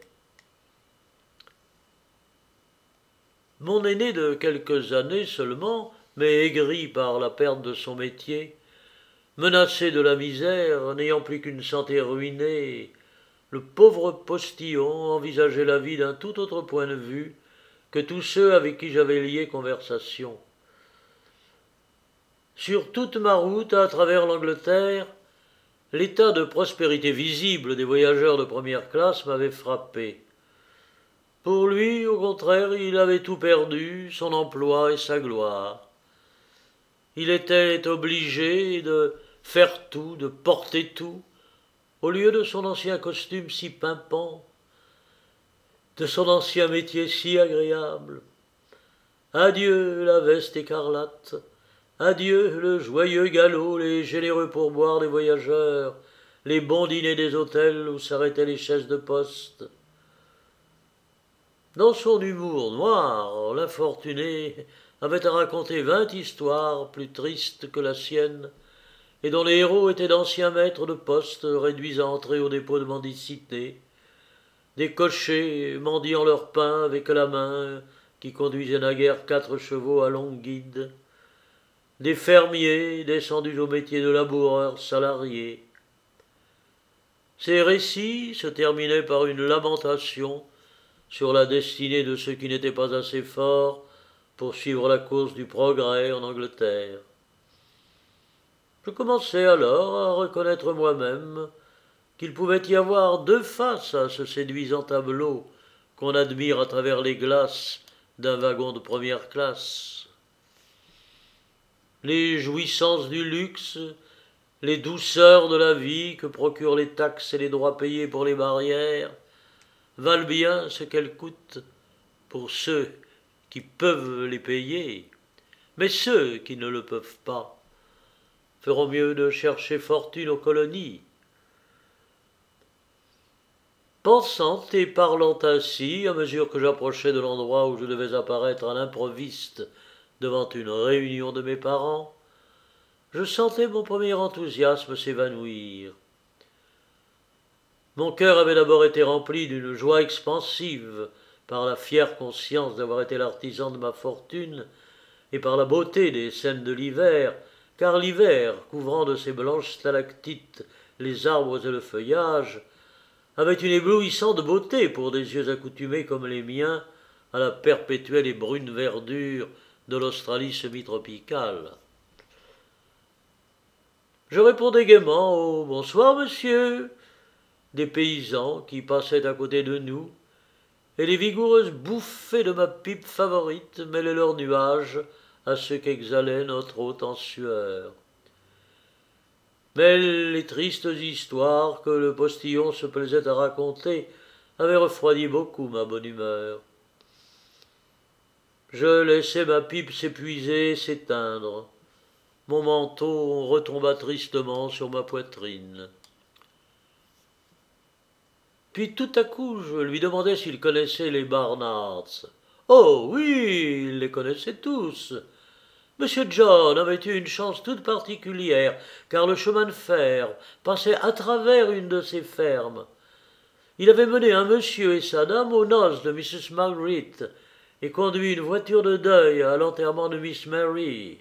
Mon aîné de quelques années seulement, mais aigri par la perte de son métier, menacé de la misère, n'ayant plus qu'une santé ruinée, le pauvre postillon envisageait la vie d'un tout autre point de vue que tous ceux avec qui j'avais lié conversation. Sur toute ma route à travers l'Angleterre, l'état de prospérité visible des voyageurs de première classe m'avait frappé. Pour lui, au contraire, il avait tout perdu, son emploi et sa gloire. Il était obligé de faire tout, de porter tout, au lieu de son ancien costume si pimpant, de son ancien métier si agréable. Adieu la veste écarlate, adieu le joyeux galop, les généreux pourboires des voyageurs, les bons dîners des hôtels où s'arrêtaient les chaises de poste. Dans son humour noir, l'infortuné avait à raconter 20 histoires plus tristes que la sienne, et dont les héros étaient d'anciens maîtres de poste réduits à entrer au dépôt de mendicité, des cochers mendiant leur pain avec la main, qui conduisaient naguère 4 chevaux à longue guide, des fermiers descendus au métier de laboureurs salariés. Ces récits se terminaient par une lamentation sur la destinée de ceux qui n'étaient pas assez forts pour suivre la course du progrès en Angleterre. Je commençais alors à reconnaître moi-même qu'il pouvait y avoir 2 faces à ce séduisant tableau qu'on admire à travers les glaces d'un wagon de première classe. Les jouissances du luxe, les douceurs de la vie que procurent les taxes et les droits payés pour les barrières, valent bien ce qu'elles coûtent pour ceux qui peuvent les payer, mais ceux qui ne le peuvent pas feront mieux de chercher fortune aux colonies. Pensant et parlant ainsi, à mesure que j'approchais de l'endroit où je devais apparaître à l'improviste devant une réunion de mes parents, je sentais mon premier enthousiasme s'évanouir. Mon cœur avait d'abord été rempli d'une joie expansive par la fière conscience d'avoir été l'artisan de ma fortune et par la beauté des scènes de l'hiver, car l'hiver, couvrant de ses blanches stalactites les arbres et le feuillage, avait une éblouissante beauté pour des yeux accoutumés comme les miens à la perpétuelle et brune verdure de l'Australie semi-tropicale. Je répondais gaiement au « Bonsoir, monsieur » des paysans qui passaient à côté de nous, et les vigoureuses bouffées de ma pipe favorite mêlaient leurs nuages à ce qu'exhalait notre hôte en sueur. Mais les tristes histoires que le postillon se plaisait à raconter avaient refroidi beaucoup ma bonne humeur. Je laissai ma pipe s'épuiser et s'éteindre. Mon manteau retomba tristement sur ma poitrine. Puis tout à coup, je lui demandai s'il connaissait les Barnards. Oh oui, il les connaissait tous. Monsieur John avait eu une chance toute particulière, car le chemin de fer passait à travers une de ses fermes. Il avait mené un monsieur et sa dame aux noces de Mrs. Margaret et conduit une voiture de deuil à l'enterrement de Miss Mary.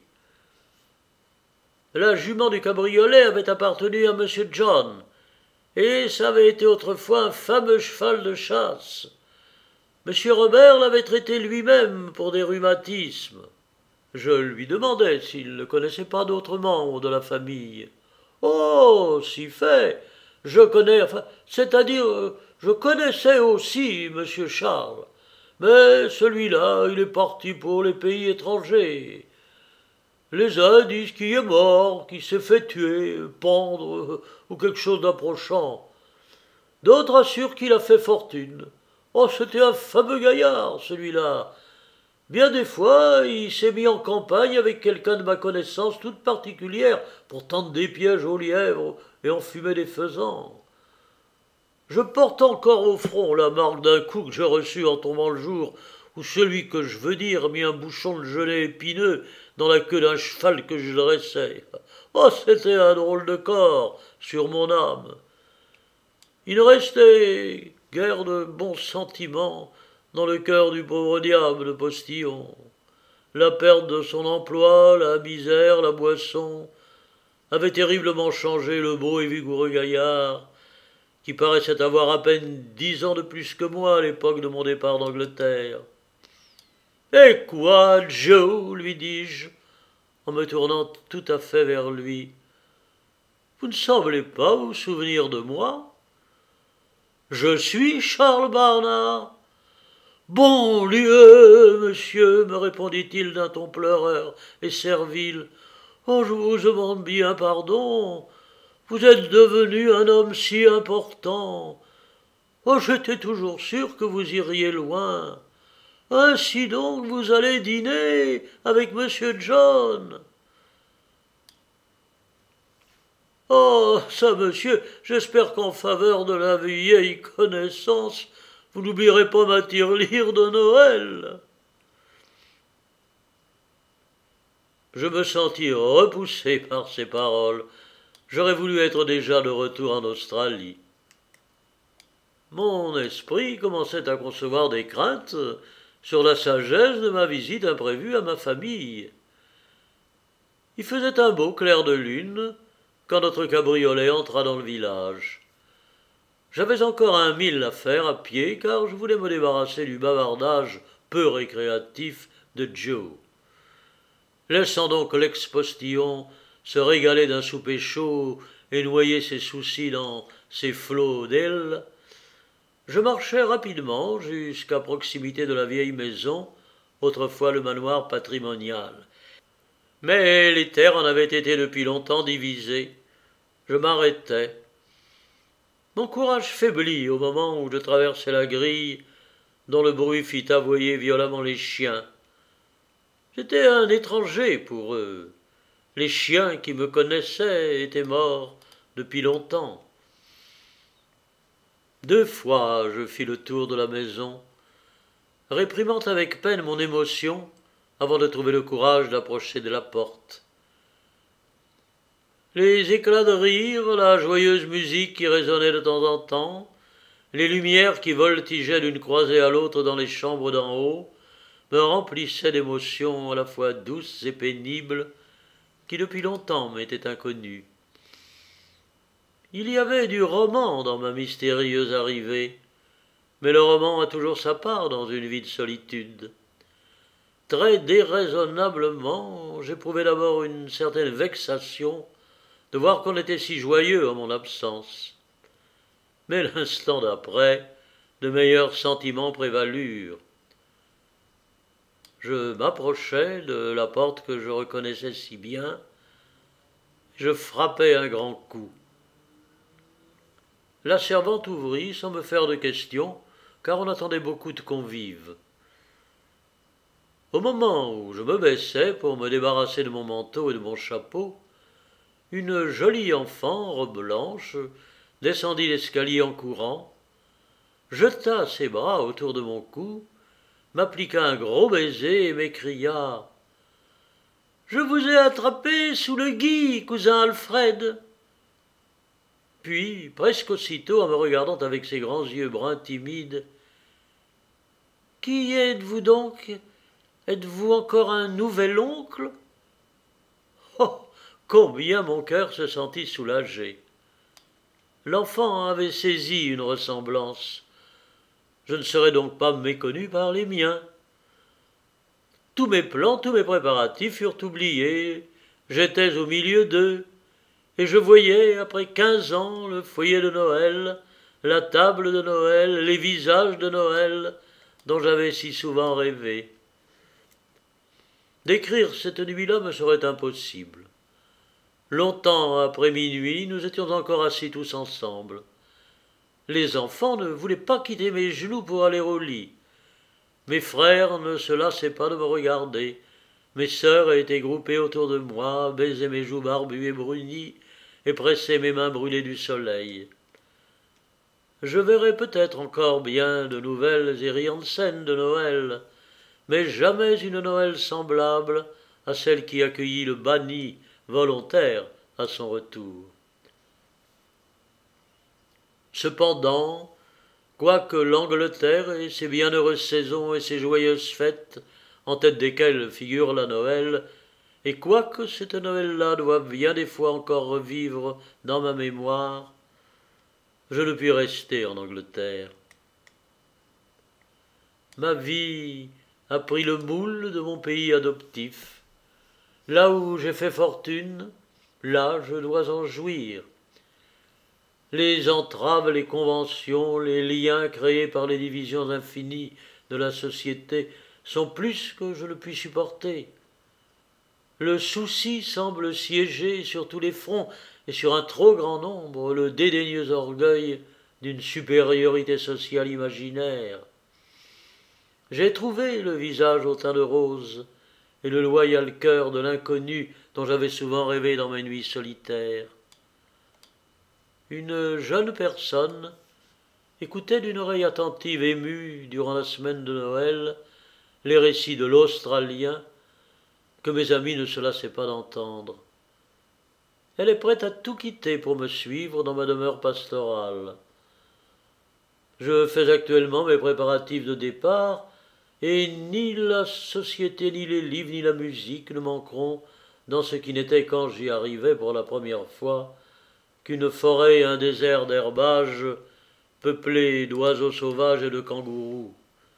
La jument du cabriolet avait appartenu à monsieur John, et ça avait été autrefois un fameux cheval de chasse. Monsieur Robert l'avait traité lui-même pour des rhumatismes. Je lui demandai s'il ne connaissait pas d'autres membres de la famille. Oh, si fait. Je connais, je connaissais aussi monsieur Charles, Mais celui-là, il est parti pour les pays étrangers. Les uns disent qu'il est mort, qu'il s'est fait tuer, pendre, ou quelque chose d'approchant. D'autres assurent qu'il a fait fortune. Oh, c'était un fameux gaillard, celui-là. Bien des fois, il s'est mis en campagne avec quelqu'un de ma connaissance toute particulière pour tendre des pièges aux lièvres et enfumer des faisans. Je porte encore au front la marque d'un coup que j'ai reçu en tombant le jour, où celui que je veux dire mit un bouchon de gelée épineux dans la queue d'un cheval que je dressais. Oh, c'était un drôle de corps sur mon âme. Il ne restait guère de bons sentiments dans le cœur du pauvre diable de postillon. La perte de son emploi, la misère, la boisson, avaient terriblement changé le beau et vigoureux gaillard, qui paraissait avoir à peine 10 ans de plus que moi à l'époque de mon départ d'Angleterre. Eh quoi, Joe, lui dis-je, en me tournant tout à fait vers lui, vous ne semblez pas vous souvenir de moi? Je suis Charles Barnard. Bon Dieu, monsieur, me répondit-il d'un ton pleureur et servile. Oh, je vous demande bien pardon. Vous êtes devenu un homme si important. Oh, j'étais toujours sûr que vous iriez loin. Ainsi donc vous allez dîner avec monsieur John. Oh, ça, monsieur, j'espère qu'en faveur de la vieille connaissance, vous n'oublierez pas ma tirelire de Noël. Je me sentis repoussé par ces paroles. J'aurais voulu être déjà de retour en Australie. Mon esprit commençait à concevoir des craintes sur la sagesse de ma visite imprévue à ma famille. Il faisait un beau clair de lune quand notre cabriolet entra dans le village. J'avais encore 1 mille à faire à pied car je voulais me débarrasser du bavardage peu récréatif de Joe. Laissant donc l'ex-postillon se régaler d'un souper chaud et noyer ses soucis dans ses flots d'ailes, je marchai rapidement jusqu'à proximité de la vieille maison, autrefois le manoir patrimonial. Mais les terres en avaient été depuis longtemps divisées. Je m'arrêtai. Mon courage faiblit au moment où je traversai la grille, dont le bruit fit aboyer violemment les chiens. J'étais un étranger pour eux. Les chiens qui me connaissaient étaient morts depuis longtemps. 2 fois je fis le tour de la maison, réprimant avec peine mon émotion avant de trouver le courage d'approcher de la porte. Les éclats de rire, la joyeuse musique qui résonnait de temps en temps, les lumières qui voltigeaient d'une croisée à l'autre dans les chambres d'en haut, me remplissaient d'émotions à la fois douces et pénibles qui depuis longtemps m'étaient inconnues. Il y avait du roman dans ma mystérieuse arrivée, mais le roman a toujours sa part dans une vie de solitude. Très déraisonnablement, j'éprouvais d'abord une certaine vexation de voir qu'on était si joyeux en mon absence. Mais l'instant d'après, de meilleurs sentiments prévalurent. Je m'approchai de la porte que je reconnaissais si bien, je frappai un grand coup. La servante ouvrit sans me faire de questions, car on attendait beaucoup de convives. Au moment où je me baissais pour me débarrasser de mon manteau et de mon chapeau, une jolie enfant, en robe blanche, descendit l'escalier en courant, jeta ses bras autour de mon cou, m'appliqua un gros baiser et m'écria « Je vous ai attrapé sous le gui, cousin Alfred !» Puis, presque aussitôt, en me regardant avec ses grands yeux bruns timides, « Qui êtes-vous donc? Êtes-vous encore un nouvel oncle ?» Oh, combien mon cœur se sentit soulagé. L'enfant avait saisi une ressemblance. Je ne serais donc pas méconnu par les miens. Tous mes plans, tous mes préparatifs furent oubliés. J'étais au milieu d'eux, et je voyais, après 15 ans, le foyer de Noël, la table de Noël, les visages de Noël, dont j'avais si souvent rêvé. Décrire cette nuit-là me serait impossible. Longtemps après minuit, nous étions encore assis tous ensemble. Les enfants ne voulaient pas quitter mes genoux pour aller au lit. Mes frères ne se lassaient pas de me regarder. Mes sœurs étaient groupées autour de moi, baisaient mes joues barbues et brunies, et pressaient mes mains brûlées du soleil. Je verrai peut-être encore bien de nouvelles et riantes scènes de Noël, mais jamais une Noël semblable à celle qui accueillit le banni volontaire à son retour. Cependant, quoique l'Angleterre ait ses bienheureuses saisons et ses joyeuses fêtes, en tête desquelles figure la Noël, et quoique cette Noël-là doive bien des fois encore revivre dans ma mémoire, je ne puis rester en Angleterre. Ma vie a pris le moule de mon pays adoptif. Là où j'ai fait fortune, là je dois en jouir. Les entraves, les conventions, les liens créés par les divisions infinies de la société sont plus que je ne puis supporter. Le souci semble siéger sur tous les fronts et sur un trop grand nombre le dédaigneux orgueil d'une supériorité sociale imaginaire. J'ai trouvé le visage au teint de rose et le loyal cœur de l'inconnu dont j'avais souvent rêvé dans mes nuits solitaires. Une jeune personne écoutait d'une oreille attentive émue durant la semaine de Noël les récits de l'Australien que mes amis ne se lassaient pas d'entendre. Elle est prête à tout quitter pour me suivre dans ma demeure pastorale. Je fais actuellement mes préparatifs de départ, et ni la société, ni les livres, ni la musique ne manqueront dans ce qui n'était quand j'y arrivais pour la première fois qu'une forêt et un désert d'herbages peuplés d'oiseaux sauvages et de kangourous.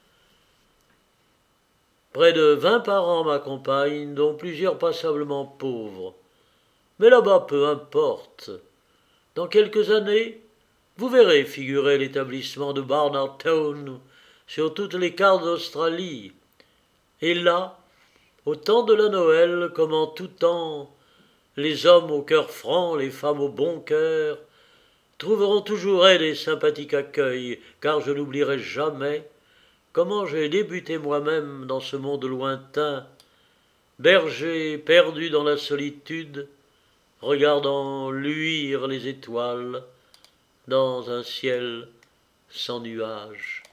Près de 20 parents m'accompagnent, dont plusieurs passablement pauvres. Mais là-bas, peu importe. Dans quelques années, vous verrez figurer l'établissement de Barnard Town sur toutes les cartes d'Australie. Et là, au temps de la Noël, comme en tout temps, les hommes au cœur franc, les femmes au bon cœur, trouveront toujours elles des sympathiques accueils, car je n'oublierai jamais comment j'ai débuté moi-même dans ce monde lointain, berger perdu dans la solitude, regardant luire les étoiles dans un ciel sans nuages.